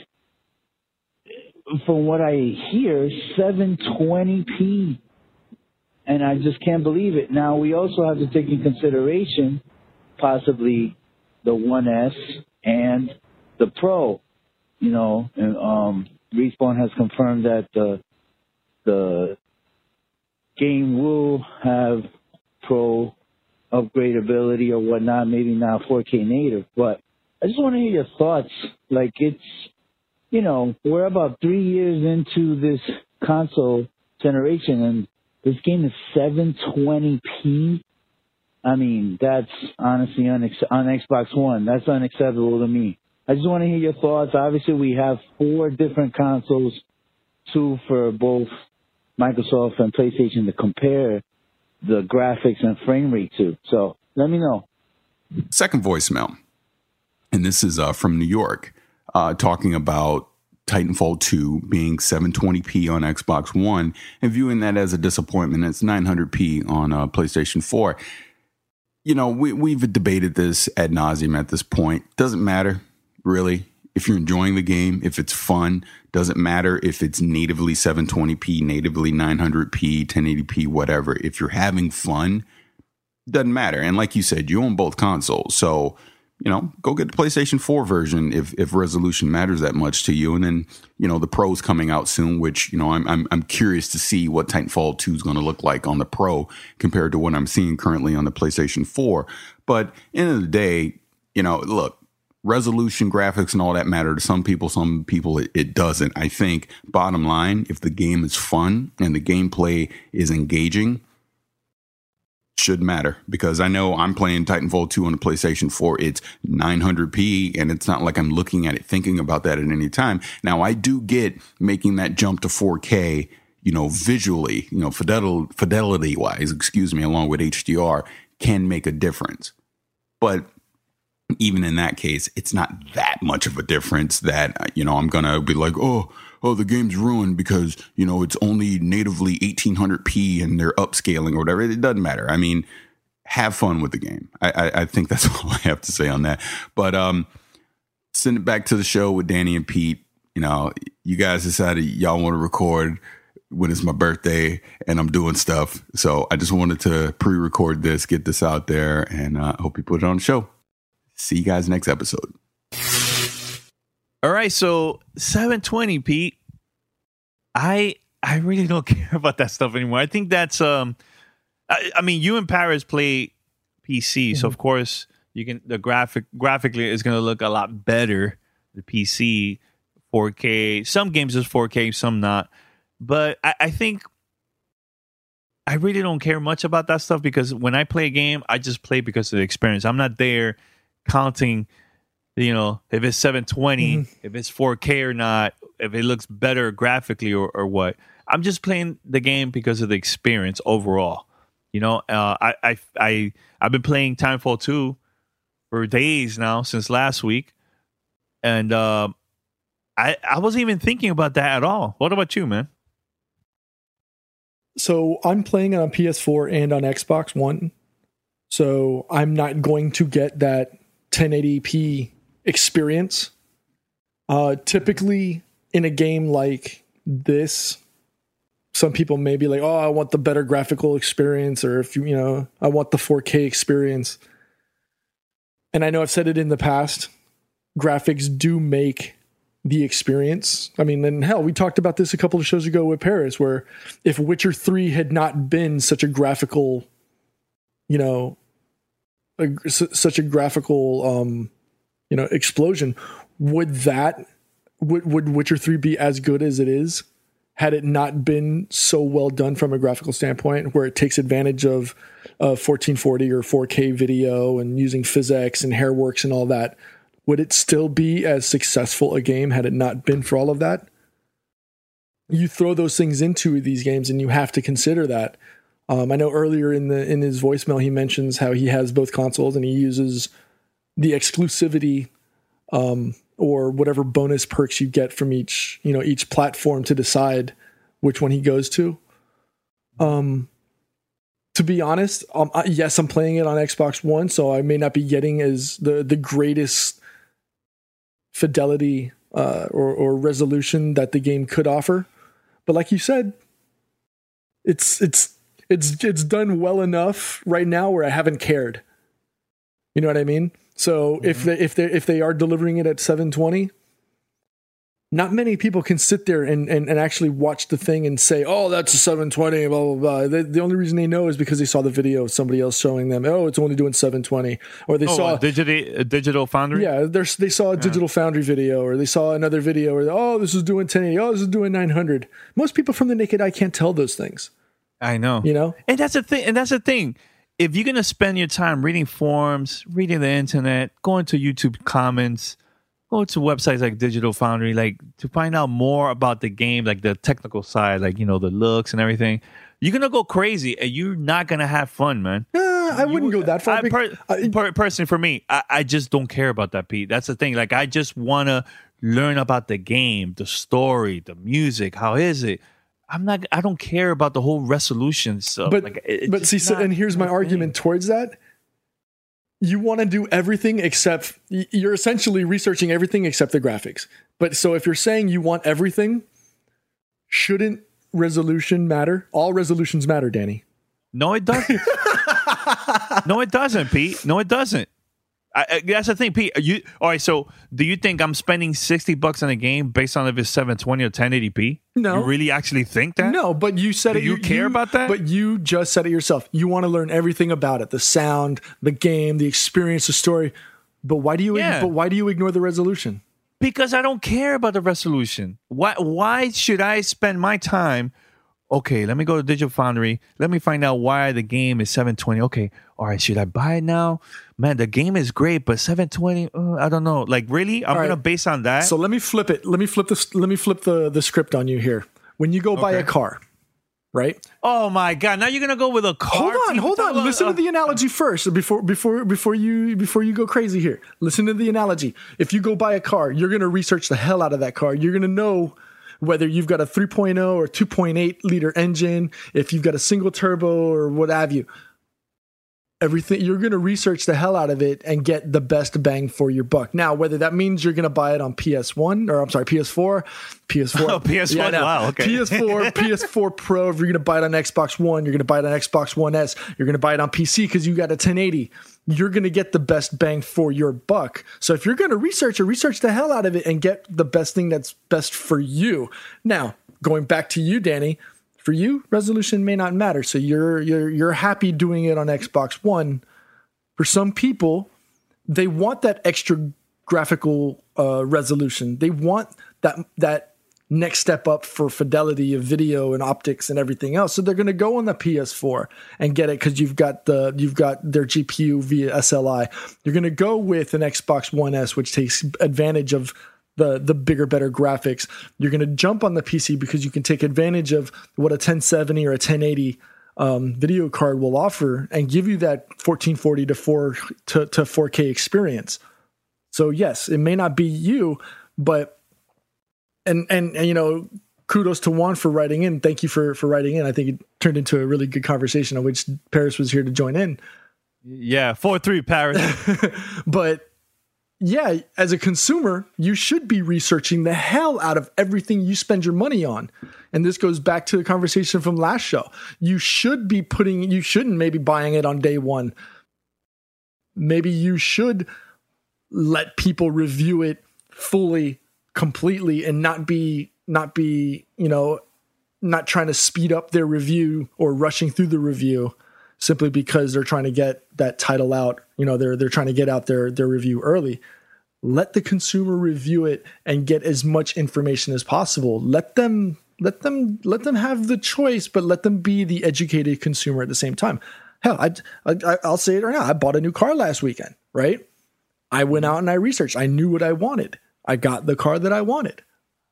from what I hear, seven twenty p. And I just can't believe it. Now, we also have to take in consideration possibly the one S and the Pro. You know, and um, Respawn has confirmed that the the game will have Pro upgradability or whatnot, maybe not four K native, but I just want to hear your thoughts. Like, it's, you know, we're about three years into this console generation, and this game is seven twenty p. I mean, that's honestly unex- on Xbox One. That's unacceptable to me. I just want to hear your thoughts. Obviously, we have four different consoles, two for both Microsoft and PlayStation to compare the graphics and frame rate to. So let me know. Second voicemail, and this is uh, from New York, uh, talking about Titanfall two being seven twenty p on Xbox One and viewing that as a disappointment. It's nine hundred p on uh, PlayStation four. You know, we, we've debated this ad nauseum at this point. Doesn't matter, really. If you're enjoying the game, if it's fun, doesn't matter if it's natively seven twenty p, natively nine hundred p, ten eighty p, whatever. If you're having fun, doesn't matter. And like you said, you own both consoles. So, you know, go get the PlayStation four version if, if resolution matters that much to you. And then, you know, the Pro's coming out soon, which, you know, I'm I'm, I'm curious to see what Titanfall two is going to look like on the Pro compared to what I'm seeing currently on the PlayStation four. But end of the day, you know, look, resolution, graphics, and all that matter to some people. Some people it, it doesn't. I think bottom line, if the game is fun and the gameplay is engaging, should matter, because I know I'm playing Titanfall two on the PlayStation four. It's nine hundred p, and it's not like I'm looking at it thinking about that at any time. Now, I do get making that jump to four K, you know, visually, you know, fidelity, fidelity wise, excuse me, along with H D R can make a difference. But even in that case, it's not that much of a difference that, you know, I'm going to be like, oh, oh, the game's ruined because, you know, it's only natively eighteen hundred p and they're upscaling or whatever. It doesn't matter. I mean, have fun with the game. I, I, I think that's all I have to say on that. But um, send it back to the show with Danny and Pete. You know, you guys decided y'all want to record when it's my birthday and I'm doing stuff. So I just wanted to pre-record this, get this out there, and I uh, hope you put it on the show. See you guys next episode. All right, so seven twenty, Pete. I I really don't care about that stuff anymore. I think that's um, I, I mean, you and Paris play P C, mm-hmm. so of course you can. The graphic graphically is going to look a lot better. The P C, four K. Some games is four K, some not. But I, I think I really don't care much about that stuff, because when I play a game, I just play because of the experience. I'm not there counting, you know, if it's seven twenty, mm-hmm. if it's four K or not, if it looks better graphically or, or what. I'm just playing the game because of the experience overall. You know, uh, I, I, I, I've been playing Titanfall two for days now, since last week. And uh, I, I wasn't even thinking about that at all. What about you, man? So I'm playing it on P S four and on Xbox One. So I'm not going to get that ten eighty p experience. Uh, typically in a game like this, some people may be like, oh, I want the better graphical experience, or if you, you know, I want the four K experience. And I know I've said it in the past, graphics do make the experience. I mean, and hell, we talked about this a couple of shows ago with Paris, where if Witcher three had not been such a graphical, you know, a, such a graphical, um, you know, explosion, would that, would, would Witcher three be as good as it is had it not been so well done from a graphical standpoint, where it takes advantage of uh, fourteen forty or four K video and using physics and Hairworks and all that? Would it still be as successful a game had it not been for all of that? You throw those things into these games, and you have to consider that. Um, I know earlier in the in his voicemail, he mentions how he has both consoles and he uses the exclusivity um, or whatever bonus perks you get from each, you know, each platform to decide which one he goes to. Um, to be honest, um, yes, I'm playing it on Xbox One, so I may not be getting as the the greatest fidelity uh, or, or resolution that the game could offer. But like you said, it's it's it's it's done well enough right now where I haven't cared. You know what I mean? So mm-hmm. if they if they if they are delivering it at seven twenty, not many people can sit there and, and, and actually watch the thing and say, oh, that's a seven twenty, blah, blah, blah. The, the only reason they know is because they saw the video of somebody else showing them, oh, it's only doing seven twenty. Or they oh, saw a digital, a digital Foundry? Yeah, they saw a yeah. Digital Foundry video, or they saw another video, or, oh, this is doing ten eighty, oh, this is doing nine hundred. Most people from the naked eye can't tell those things. I know. You know? And that's the thing. And that's the thing. If you're going to spend your time reading forums, reading the internet, going to YouTube comments, go to websites like Digital Foundry, like to find out more about the game, like the technical side, like, you know, the looks and everything. You're going to go crazy and you're not going to have fun, man. Uh, I you, wouldn't go that far. I, per, per, personally, for me, I, I just don't care about that, Pete. That's the thing. Like, I just want to learn about the game, the story, the music. How is it? I'm not, I don't care about the whole resolution stuff. But, like, it, but see, so, and here's my argument thing. towards that. You want to do everything except you're essentially researching everything except the graphics. But so if you're saying you want everything, shouldn't resolution matter? All resolutions matter, Danny. No, it doesn't. No, it doesn't, Pete. No, it doesn't. I, I, that's the thing, Pete. You all right? So, do you think I'm spending sixty bucks on a game based on if it's seven twenty or ten eighty p? No, you really actually think that? No, but you said do it. You, you care you, about that? But you just said it yourself. You want to learn everything about it: the sound, the game, the experience, the story. But why do you? Yeah. But why do you ignore the resolution? Because I don't care about the resolution. Why? Why should I spend my time? Okay, let me go to Digital Foundry. Let me find out why the game is seven twenty. Okay, all right, should I buy it now? Man, the game is great, but seven twenty, uh, I don't know. Like, really? I'm right. going to base on that? So let me flip it. Let me flip this. Let me flip the, the script on you here. When you go okay. buy a car, right? Oh my God! Now you're going to go with a car? Hold on, hold on. Listen uh, to the analogy first before before before you before you go crazy here. Listen to the analogy. If you go buy a car, you're going to research the hell out of that car. You're going to know whether you've got a three point oh or two point eight liter engine, if you've got a single turbo or what have you. Everything, you're going to research the hell out of it and get the best bang for your buck. Now, whether that means you're going to buy it on P S one or I'm sorry, P S four, P S four, oh, P S one, yeah, no. Wow, okay, P S four, P S four Pro. If you're going to buy it on Xbox One, you're going to buy it on Xbox One S. You're going to buy it on P C because you got a ten eighty. You're going to get the best bang for your buck. So if you're going to research it, research the hell out of it and get the best thing that's best for you. Now, going back to you, Danny. For you, resolution may not matter. So you're you're you're happy doing it on Xbox One. For some people, they want that extra graphical uh, resolution. They want that that next step up for fidelity of video and optics and everything else. So they're going to go on the P S four and get it because you've got the you've got their G P U via S L I. You're going to go with an Xbox One S, which takes advantage of the the bigger, better graphics. You're going to jump on the P C because you can take advantage of what a ten seventy or a ten eighty um, video card will offer and give you that fourteen forty to four to, to four K experience. So yes, it may not be you, but and and, and you know, kudos to Juan for writing in. Thank you for for writing in. I think it turned into a really good conversation on which Paris was here to join in. Yeah, four three Paris. But yeah, as a consumer, you should be researching the hell out of everything you spend your money on. And this goes back to the conversation from last show. You should be putting, you shouldn't maybe buying it on day one. Maybe you should let people review it fully, completely, and not be, not be, you know, not trying to speed up their review or rushing through the review simply because they're trying to get that title out. You know, they're they're trying to get out their their review early. Let the consumer review it and get as much information as possible. Let them let them let them have the choice, but let them be the educated consumer at the same time. Hell, I, I I'll say it right now. I bought a new car last weekend, right? I went out and I researched. I knew what I wanted. I got the car that I wanted.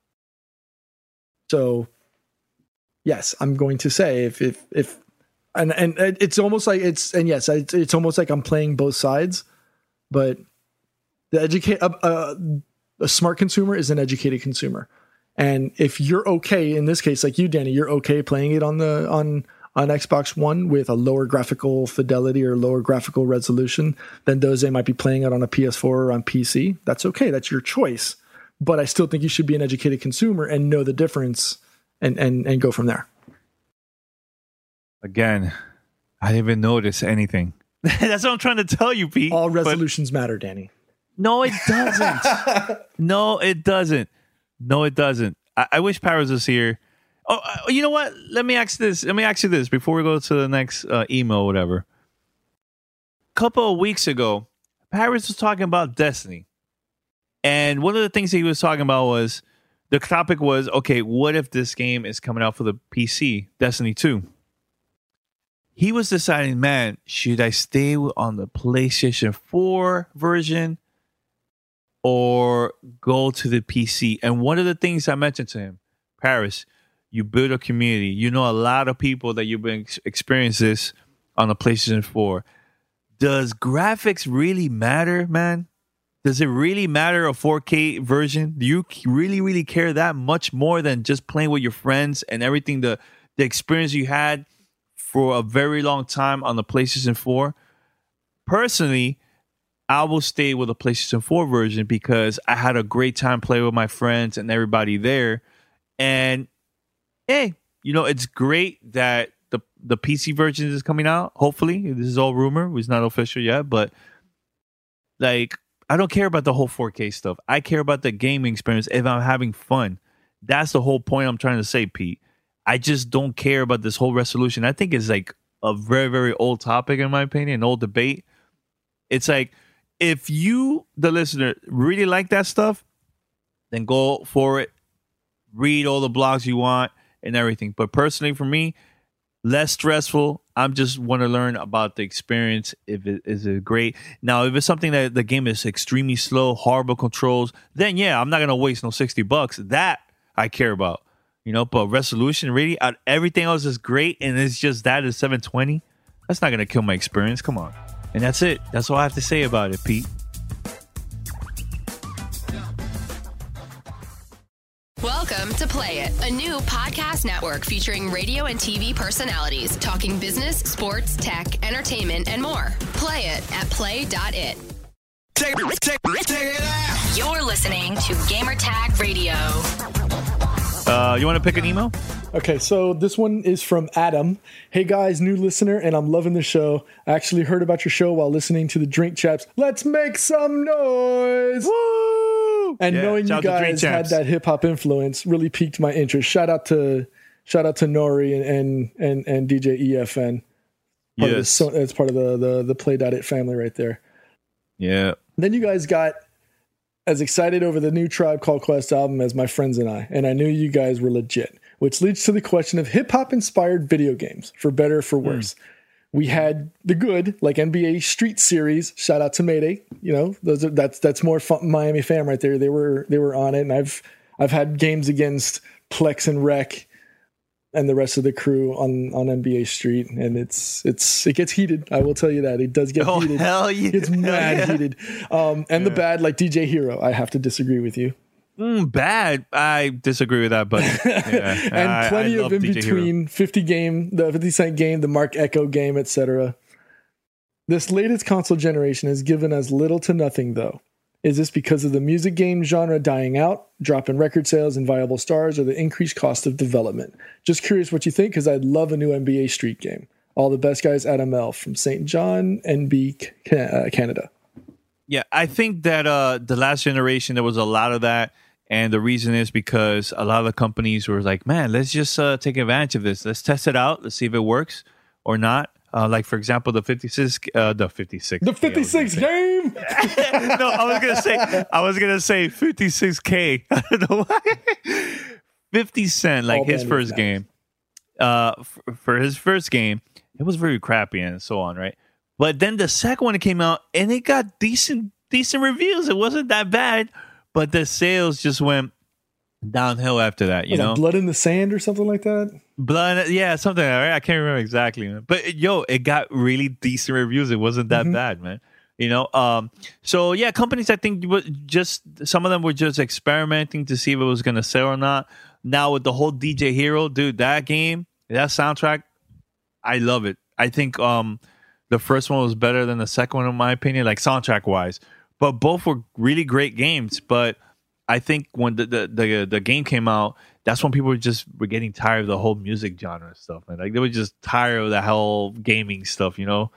So, yes, I'm going to say if if if And and it's almost like it's and yes, it's, it's almost like I'm playing both sides, but the educate uh, uh, a smart consumer is an educated consumer, and if you're okay in this case, like you, Danny, you're okay playing it on the on on Xbox One with a lower graphical fidelity or lower graphical resolution than those they might be playing it on a P S four or on P C. That's okay. That's your choice. But I still think you should be an educated consumer and know the difference and and and go from there. Again, I didn't even notice anything. That's what I'm trying to tell you, Pete. All resolutions but, matter, Danny. No, it doesn't. no, it doesn't. No, it doesn't. I, I wish Paris was here. Oh, uh, you know what? Let me ask this. Let me ask you this before we go to the next uh, email or whatever. A couple of weeks ago, Paris was talking about Destiny. And one of the things he was talking about was, the topic was, okay, what if this game is coming out for the P C, Destiny two? He was deciding, man, should I stay on the PlayStation four version or go to the P C? And one of the things I mentioned to him, Paris, you build a community. You know a lot of people that you've been ex- experience this on the PlayStation four. Does graphics really matter, man? Does it really matter a four K version? Do you really, really care that much more than just playing with your friends and everything, the, the experience you had for a very long time on the PlayStation four? Personally, I will stay with the PlayStation four version because I had a great time playing with my friends and everybody there. And, hey, you know, it's great that the, the P C version is coming out. Hopefully. This is all rumor. It's not official yet. But, like, I don't care about the whole four K stuff. I care about the gaming experience if I'm having fun. That's the whole point I'm trying to say, Pete. I just don't care about this whole resolution. I think it's like a very, very old topic, in my opinion, an old debate. It's like, if you, the listener, really like that stuff, then go for it. Read all the blogs you want and everything. But personally, for me, less stressful. I'm just want to learn about the experience. If it is it great. Now, if it's something that the game is extremely slow, horrible controls, then yeah, I'm not gonna waste no sixty bucks. That I care about, you know. But resolution, really, out everything else is great, and it's just that is seven twenty. That's not gonna kill my experience. Come on, and that's it. That's all I have to say about it, Pete. Welcome to Play It, a new podcast network featuring radio and T V personalities talking business, sports, tech, entertainment, and more. Play it at play dot it. Take, take, take it out. You're listening to Gamertag Radio. Uh, you want to pick an email? Okay, so this one is from Adam. Hey guys, new listener, and I'm loving the show. I actually heard about your show while listening to the Drink Chaps. Let's make some noise! Woo! And yeah, knowing you guys had that hip hop influence really piqued my interest. Shout out to shout out to Nori and and and, and D J E F N. Part yes, so it's part of the the the Play dot it family right there. Yeah. Then you guys got as excited over the new Tribe Called Quest album as my friends and I, and I knew you guys were legit. Which leads to the question of hip hop inspired video games, for better or for worse. Mm. We had the good, like N B A Street Series. Shout out to Mayday. You know, those are, that's that's more fun, Miami fam right there. They were they were on it, and I've I've had games against Plex and Rec and the rest of the crew on, on N B A Street, and it's it's it gets heated. I will tell you that it does get oh, heated. Hell yeah. It's mad yeah. heated. Um, and yeah. the bad, like D J Hero, I have to disagree with you. Mm, bad. I disagree with that, buddy. Yeah. and I, plenty I of in D J between Hero. fifty game, the fifty cent game, the Mark Echo game, et cetera. This latest console generation has given us little to nothing, though. Is this because of the music game genre dying out, drop in record sales and viable stars, or the increased cost of development? Just curious what you think, because I'd love a new N B A Street game. All the best, guys. Adam L. from Saint John, N B, Canada. Yeah, I think that uh, the last generation, there was a lot of that. And the reason is because a lot of the companies were like, man, let's just uh, take advantage of this. Let's test it out. Let's see if it works or not. Uh, like, for example, the fifty-six, uh, the fifty-six. The fifty-six game? no, I was going to say, I was going to say fifty-six K. I don't know why. fifty Cent, like All his first game. Uh, for, for his first game, it was very crappy and so on, right? But then the second one came out and it got decent, decent reviews. It wasn't that bad. But the sales just went downhill after that, you was know? Blood in the Sand or something like that? Blood, yeah, something like that. I can't remember exactly. Man. But, yo, it got really decent reviews. It wasn't that mm-hmm. bad, man. You know? Um, so, yeah, companies, I think, just some of them were just experimenting to see if it was going to sell or not. Now, with the whole D J Hero, dude, that game, that soundtrack, I love it. I think um, the first one was better than the second one, in my opinion, like soundtrack-wise. But both were really great games. But I think when the, the, the, the game came out, that's when people were just were getting tired of the whole music genre stuff. Man. Like they were just tired of the whole gaming stuff, you know?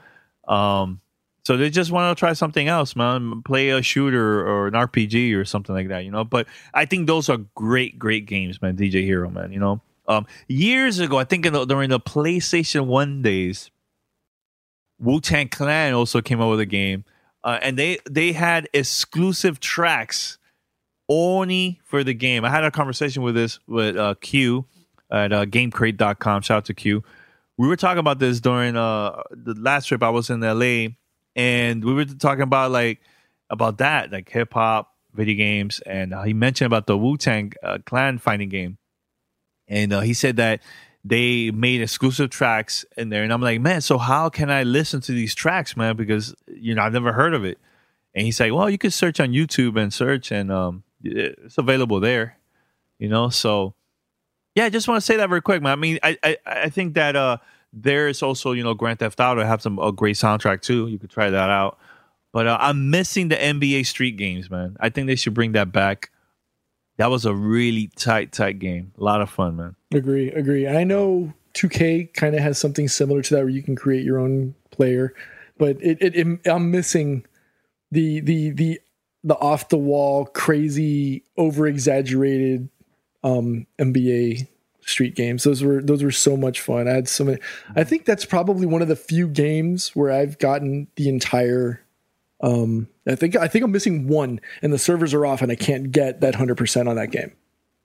Um, so they just want to try something else, man. Play a shooter or an R P G or something like that, you know. But I think those are great, great games, man. D J Hero, man. You know, um, years ago, I think in the, during the PlayStation One days, Wu-Tang Clan also came out with a game, uh, and they they had exclusive tracks only for the game. I had a conversation with this with uh, Q at uh, GameCrate dot com. Shout out to Q. We were talking about this during uh, the last trip I was in L A. And we were talking about like about that, like hip hop, video games, and uh, he mentioned about the Wu-Tang uh, Clan fighting game, and uh, he said that they made exclusive tracks in there, and I'm like, man, so how can I listen to these tracks, man? Because you know I've never heard of it. And he's like, well, you can search on YouTube and search, and um, it's available there, you know. So yeah, I just want to say that very quick, man. I mean, I I, I think that uh. There's also, you know, Grand Theft Auto have some a great soundtrack too. You could try that out. But uh, I'm missing the N B A Street games, man. I think they should bring that back. That was a really tight, tight game. A lot of fun, man. Agree, agree. I know two K kind of has something similar to that where you can create your own player, but it, it, it I'm missing the the the the off the wall, crazy, over exaggerated um, N B A Street games. Those were those were so much fun. I had so many. I think that's probably one of the few games where I've gotten the entire. Um, I think I think I'm missing one, and the servers are off, and I can't get that one hundred percent on that game.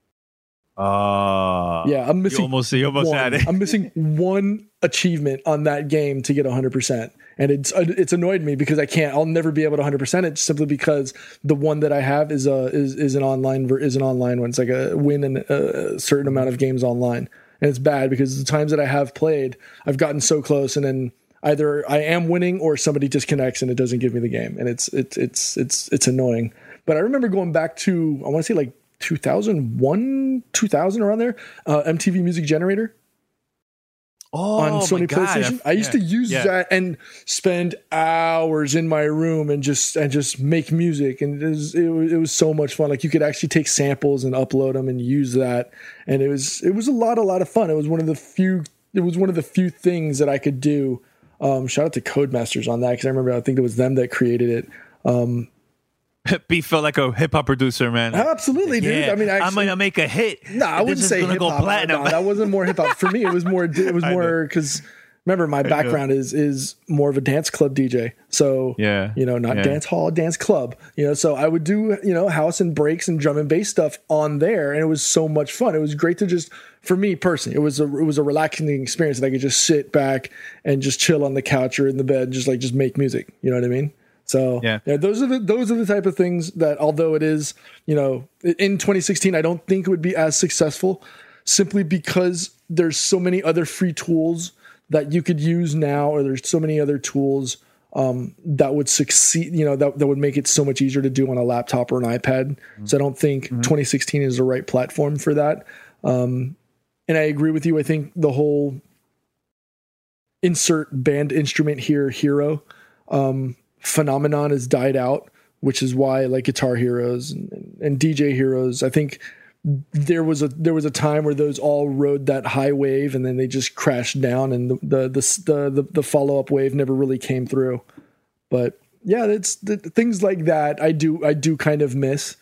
Uh, yeah, I'm missing. You almost, you almost one. had it. I'm missing one achievement on that game to get one hundred percent, and it's it's annoyed me because I can't. I'll never be able to one hundred percent it simply because the one that I have is a is is an online is an online one. It's like a win in a certain amount of games online, and it's bad because the times that I have played, I've gotten so close, and then either I am winning or somebody disconnects and it doesn't give me the game, and it's it's it's it's it's annoying. But I remember going back to I want to say like two thousand one, two thousand around there, uh, M T V Music Generator. Oh, on Sony my God. PlayStation. I used yeah. to use yeah. that and spend hours in my room and just and just make music, and it was, it was it was so much fun. Like you could actually take samples and upload them and use that, and it was it was a lot a lot of fun. It was one of the few it was one of the few things that I could do. Um, shout out to Codemasters on that because I remember I think it was them that created it. Um, B felt like a hip hop producer, man. Absolutely, dude. Yeah, I mean, actually, I'm gonna make a hit. No, I wouldn't say hip hop. No, that wasn't more hip hop for me. It was more. It was more because remember my background is is more of a dance club D J. So yeah, you know, not yeah. dance hall, dance club. You know, so I would do you know house and breaks and drum and bass stuff on there, and it was so much fun. It was great to just for me personally. It was a it was a relaxing experience that I could just sit back and just chill on the couch or in the bed, and just like just make music. You know what I mean? So yeah. yeah, those are the those are the type of things that, although it is, you know, in twenty sixteen, I don't think it would be as successful simply because there's so many other free tools that you could use now, or there's so many other tools um, that would succeed, you know, that, that would make it so much easier to do on a laptop or an iPad. Mm-hmm. So I don't think mm-hmm. twenty sixteen is the right platform for that. Um, and I agree with you. I think the whole insert band instrument here, hero, um, phenomenon has died out, which is why like Guitar Heroes and, and D J Heroes, I think there was a there was a time where those all rode that high wave and then they just crashed down, and the the the the, the follow up wave never really came through. But yeah, it's the, things like that I do I do kind of miss.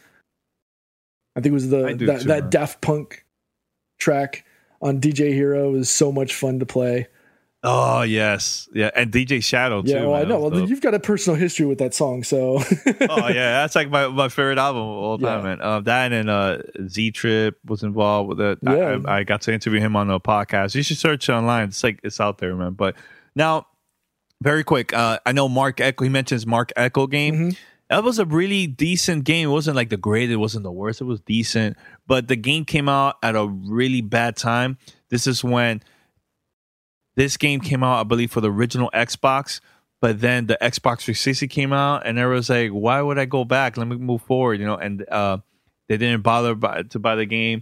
I think it was the that, too, that man. Daft Punk track on D J Hero was so much fun to play. Oh yes, yeah, and D J Shadow too. Yeah, well, man. I know. Well, dope. you've got a personal history with that song, so. Oh yeah, that's like my, my favorite album of all time, Yeah. man. Um, that and uh, Z Trip was involved with it. Yeah. I, I got to interview him on a podcast. You should search online. It's like it's out there, man. But now, very quick, uh, I know Mark Echo. He mentions Mark Echo game. Mm-hmm. That was a really decent game. It wasn't like the great. It wasn't the worst. It was decent. But the game came out at a really bad time. This is when. This game came out, I believe, for the original Xbox, but then the Xbox three sixty came out, and everyone was like, why would I go back? Let me move forward, you know? And uh, they didn't bother buy, to buy the game,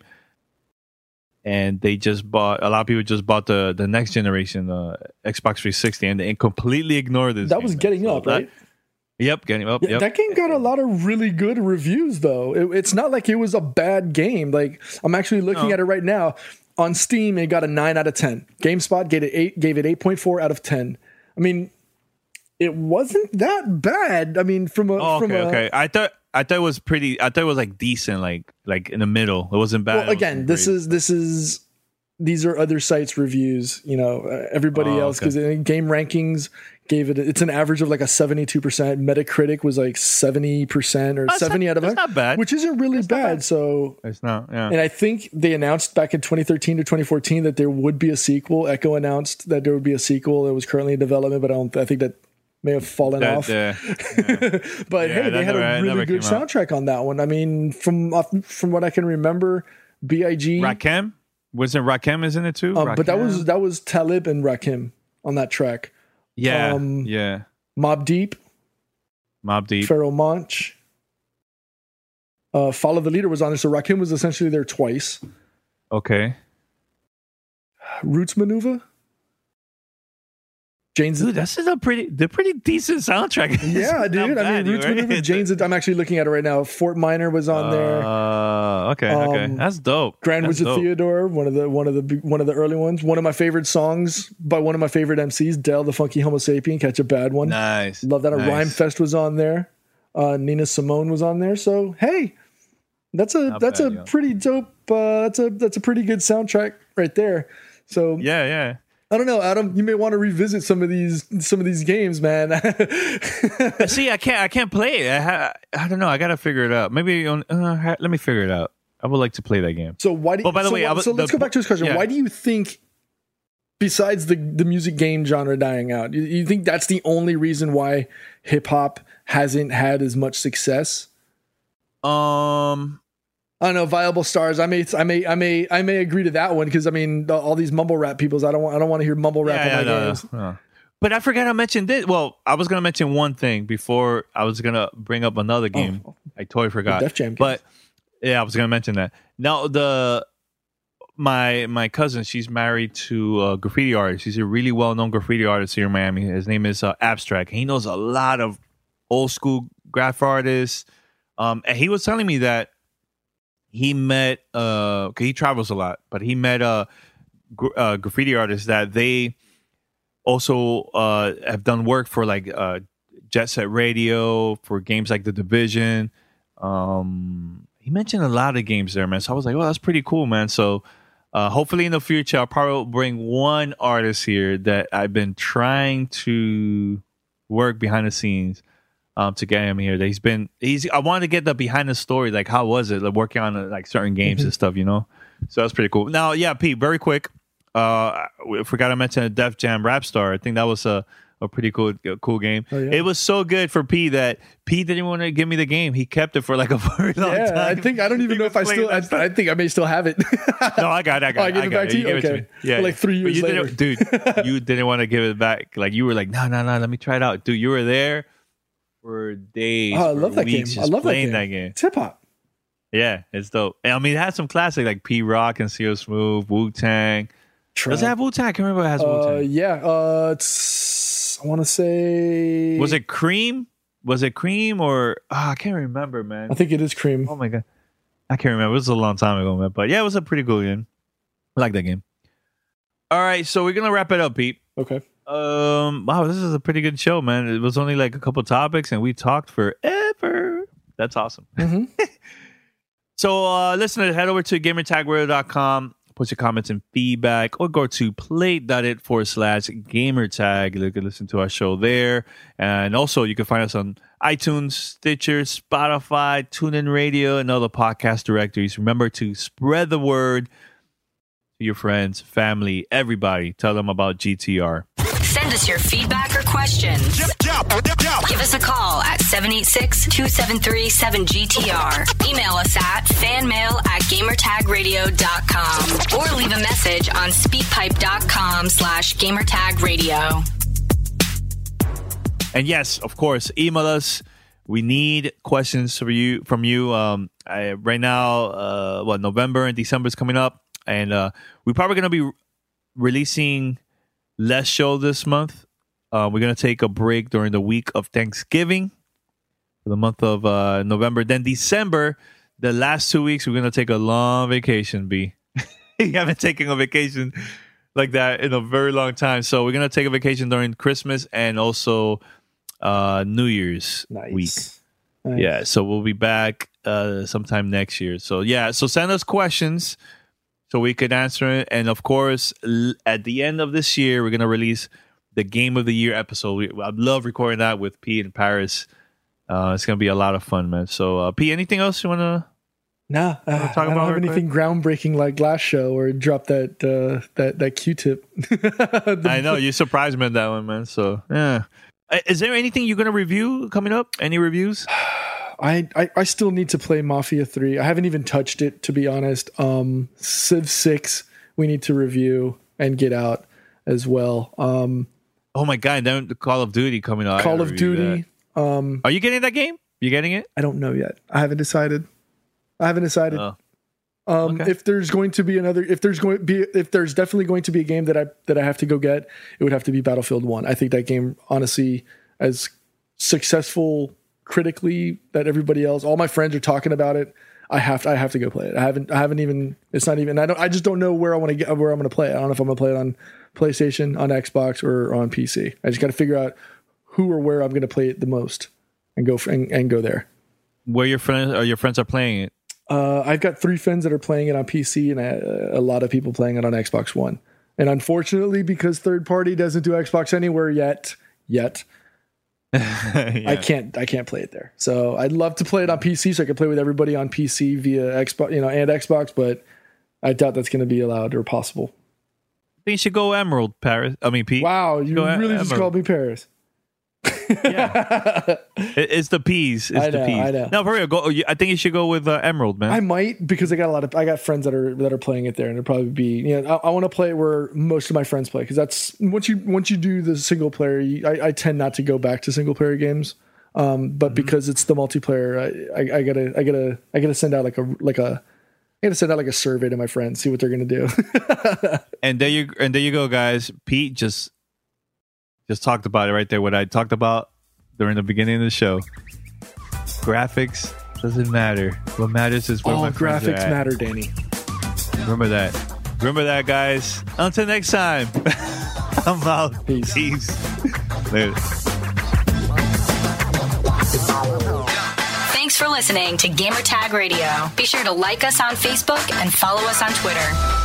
and they just bought, a lot of people just bought the, the next generation uh, Xbox three sixty, and they completely ignored this That game, was man. Getting So Up, that- right? Yep, Getting Up, Yeah, yep. That game got a lot of really good reviews, though. It, it's not like it was a bad game. Like I'm actually looking No. at it right now. On Steam, it got a nine out of ten. GameSpot gave it eight, gave it eight point four out of ten. I mean, it wasn't that bad. I mean, from a Oh, from okay, a, okay. I thought I thought it was pretty. I thought it was like decent, like like in the middle. It wasn't bad. Well, again, this is this is these are other sites' reviews. You know, uh, everybody Oh, else, because Game Rankings gave it. It's an average of like a seventy-two percent. Metacritic was like seventy percent or That's seventy not- out of that's one, not bad. which isn't really bad. So It's not. Yeah. And I think they announced back in twenty thirteen to twenty fourteen that there would be a sequel. Echo announced that there would be a sequel that was currently in development, but I don't. I think that may have fallen That, off. uh, But Yeah, hey, that they had never- a that really never good came out. soundtrack on that one. I mean, from off- from what I can remember, B I G. Rakim? Wasn't Rakim is in it too? Um, but that Rakim? was that was Talib and Rakim on that track. yeah, um, yeah. Mobb Deep, Mobb Deep. Pharoah Monch, uh, Follow the Leader was on there. So Rakim was essentially there twice. Okay. Roots Maneuver. Jane's. Dude, this is a pretty, the pretty decent soundtrack. It's Yeah, not dude. I bad, mean, Roots right? Maneuver. Jane's. I'm actually looking at it right now. Fort Minor was on there. Uh, okay, okay, Um, that's dope. Grand That's Wizard dope. Theodore, one of the one of the one of the early ones. One of my favorite songs by one of my favorite M Cs, Del the Funky Homo Sapien, Catch a Bad One. Nice. Love that. A Nice. Rhyme Fest was on there. Uh, Nina Simone was on there. So hey, that's a Not that's bad, a yo. pretty dope. Uh, that's a that's a pretty good soundtrack right there. So Yeah, yeah. I don't know, Adam. You may want to revisit some of these some of these games, man. See, I can't, I can't play it. I, ha- I don't know. I gotta figure it out. Maybe on, uh, ha- let me figure it out. I would like to play that game. So why do? But by the so, way, I was- so let's the- go back to this question. yeah. Why do you think, besides the the music game genre dying out, you, you think that's the only reason why hip hop hasn't had as much success? Um, I don't know. Viable Stars. I may, I may, I may, I may agree to that one because I mean, the, all these mumble rap peoples. I don't want, I don't want to hear mumble rap yeah, in yeah, my no, games. no, no. But I forgot I mentioned this. Well, I was gonna mention one thing before I was gonna bring up another game. I totally forgot. Def Jam games. But yeah, I was gonna mention that. Now the my my cousin, she's married to a graffiti artist. He's a really well known graffiti artist here in Miami. His name is uh, Abstract. He knows a lot of old school graph artists. Um, and he was telling me that he met uh, 'cause he travels a lot, but he met uh, gr- uh graffiti artists that they also uh have done work for like uh Jet Set Radio, for games like The Division. Um, he mentioned a lot of games there, man. So I was like, well, that's pretty cool, man. So uh, hopefully in the future, I'll probably bring one artist here that I've been trying to work behind the scenes um, to get him here. That he's been, he's. I wanted to get the behind the story, like how was it, like working on uh, like certain games and stuff, you know. So that's pretty cool. Now, yeah, Pete, very quick. Uh, I forgot to mention Def Jam Rap Star. I think that was a. A pretty cool, cool game. Oh, yeah. It was so good for P that P didn't want to give me the game. He kept it for like a very long Yeah, time. I think I don't even know if I still. I, I think I may still have it. No, I got it. I got Oh, I it. gave I it got back it. to You you? gave it to Okay. me. Yeah, Like three But years you later. didn't, dude. You didn't want to give it back. Like you were like, no, no, no. Let me try it out, dude. You were there for days. Oh, I for love that game. weeks, I just love that playing game. that game. It's hip hop. Yeah, it's dope. And I mean, it had some classic like P Rock and C O Smooth, Wu Tang. Does it have Wu Tang? I can't remember if it has Wu Uh, Tang. yeah. Uh, it's. I want to say. Was it Cream? Was it Cream or oh, I can't remember, man. I think it is Cream. Oh my god, I can't remember. It was a long time ago, man. But yeah, it was a pretty cool game. I like that game. All right, so we're gonna wrap it up, Pete. Okay. Um. Wow, this is a pretty good show, man. It was only like a couple topics, and we talked forever. That's awesome. Mm-hmm. So, uh, listeners, head over to gamertag radio dot com. Put your comments and feedback, or go to play.it forward slash gamertag. You can listen to our show there. And also, you can find us on iTunes, Stitcher, Spotify, TuneIn Radio, and other podcast directories. Remember to spread the word to your friends, family, everybody. Tell them about G T R. Send us your feedback or questions. Give us a call at seven eight six, two seven three, seven G T R. Email us at fanmail at gamertagradio dot com or leave a message on speakpipe.com slash gamertagradio. And yes, of course, email us. We need questions for you from you. Um, I, right now, uh, what November and December is coming up, and uh, we're probably going to be re- releasing less show this month. Uh, we're going to take a break during the week of Thanksgiving for the month of uh, November. Then December, the last two weeks, we're going to take a long vacation. B, you haven't taken a vacation like that in a very long time, so we're going to take a vacation during Christmas and also uh, New Year's nice. week. Nice. Yeah, so we'll be back uh, sometime next year. So yeah, so send us questions so we can answer it. And of course, l- at the end of this year, we're gonna release the Game of the Year episode. We, I love recording that with Pete and Paris. Uh, it's gonna be a lot of fun, man. So uh, Pete, anything else you wanna? Nah, uh, talk I about don't have real anything groundbreaking like last show or drop that uh, that that Q-tip. I know you surprised me on that one, man. So yeah, is there anything you're gonna review coming up? Any reviews? I, I I still need to play Mafia three. I haven't even touched it, to be honest. Um, Civ six we need to review and get out as well. Um, oh my god, then the Call of Duty coming out. Call of Duty. Um, Are you getting that game? You getting it? I don't know yet. I haven't decided. I haven't decided. Oh. Um, Okay. If there's going to be another, if there's going to be, if there's definitely going to be a game that I that I have to go get, it would have to be Battlefield One. I think that game, honestly, as successful critically that everybody else, all my friends are talking about it. I have to, I have to go play it. I haven't, I haven't even. It's not even. I don't. I just don't know where I want to get, where I'm going to play it. I don't know if I'm going to play it on PlayStation, on Xbox, or on P C. I just got to figure out who or where I'm going to play it the most, and go and, and go there. Where your friends or your friends are playing it? Uh, I've got three friends that are playing it on P C, and a, a lot of people playing it on Xbox One. And unfortunately, because third party doesn't do Xbox Anywhere yet, yet, yeah. I can't I can't play it there. So I'd love to play it on P C, so I could play with everybody on P C via Xbox, you know, and Xbox. But I doubt that's going to be allowed or possible. I think you should go Emerald, Paris. I mean, Pete. Wow, you Go really e- just Emerald. called me Paris. It- it's the P's. It's I the know, P's. I know. No, for real. Go. I think you should go with uh, Emerald, man. I might, because I got a lot of I got friends that are that are playing it there, and it'll probably be, you know, I, I want to play it where most of my friends play, because that's once you once you do the single player, you, I, I tend not to go back to single player games, um, but Mm-hmm. because it's the multiplayer, I, I, I gotta I gotta I gotta send out like a like a I gotta send out like a survey to my friends, see what they're gonna do. And there you and there you go, guys. Pete just just talked about it right there. What I talked about during the beginning of the show. Graphics doesn't matter. What matters is where All my friends are graphics at. matter, Danny. Remember that. Remember that, guys. Until next time. I'm out. Peace. Peace. Later. Thanks for listening to Gamertag Radio. Be sure to like us on Facebook and follow us on Twitter.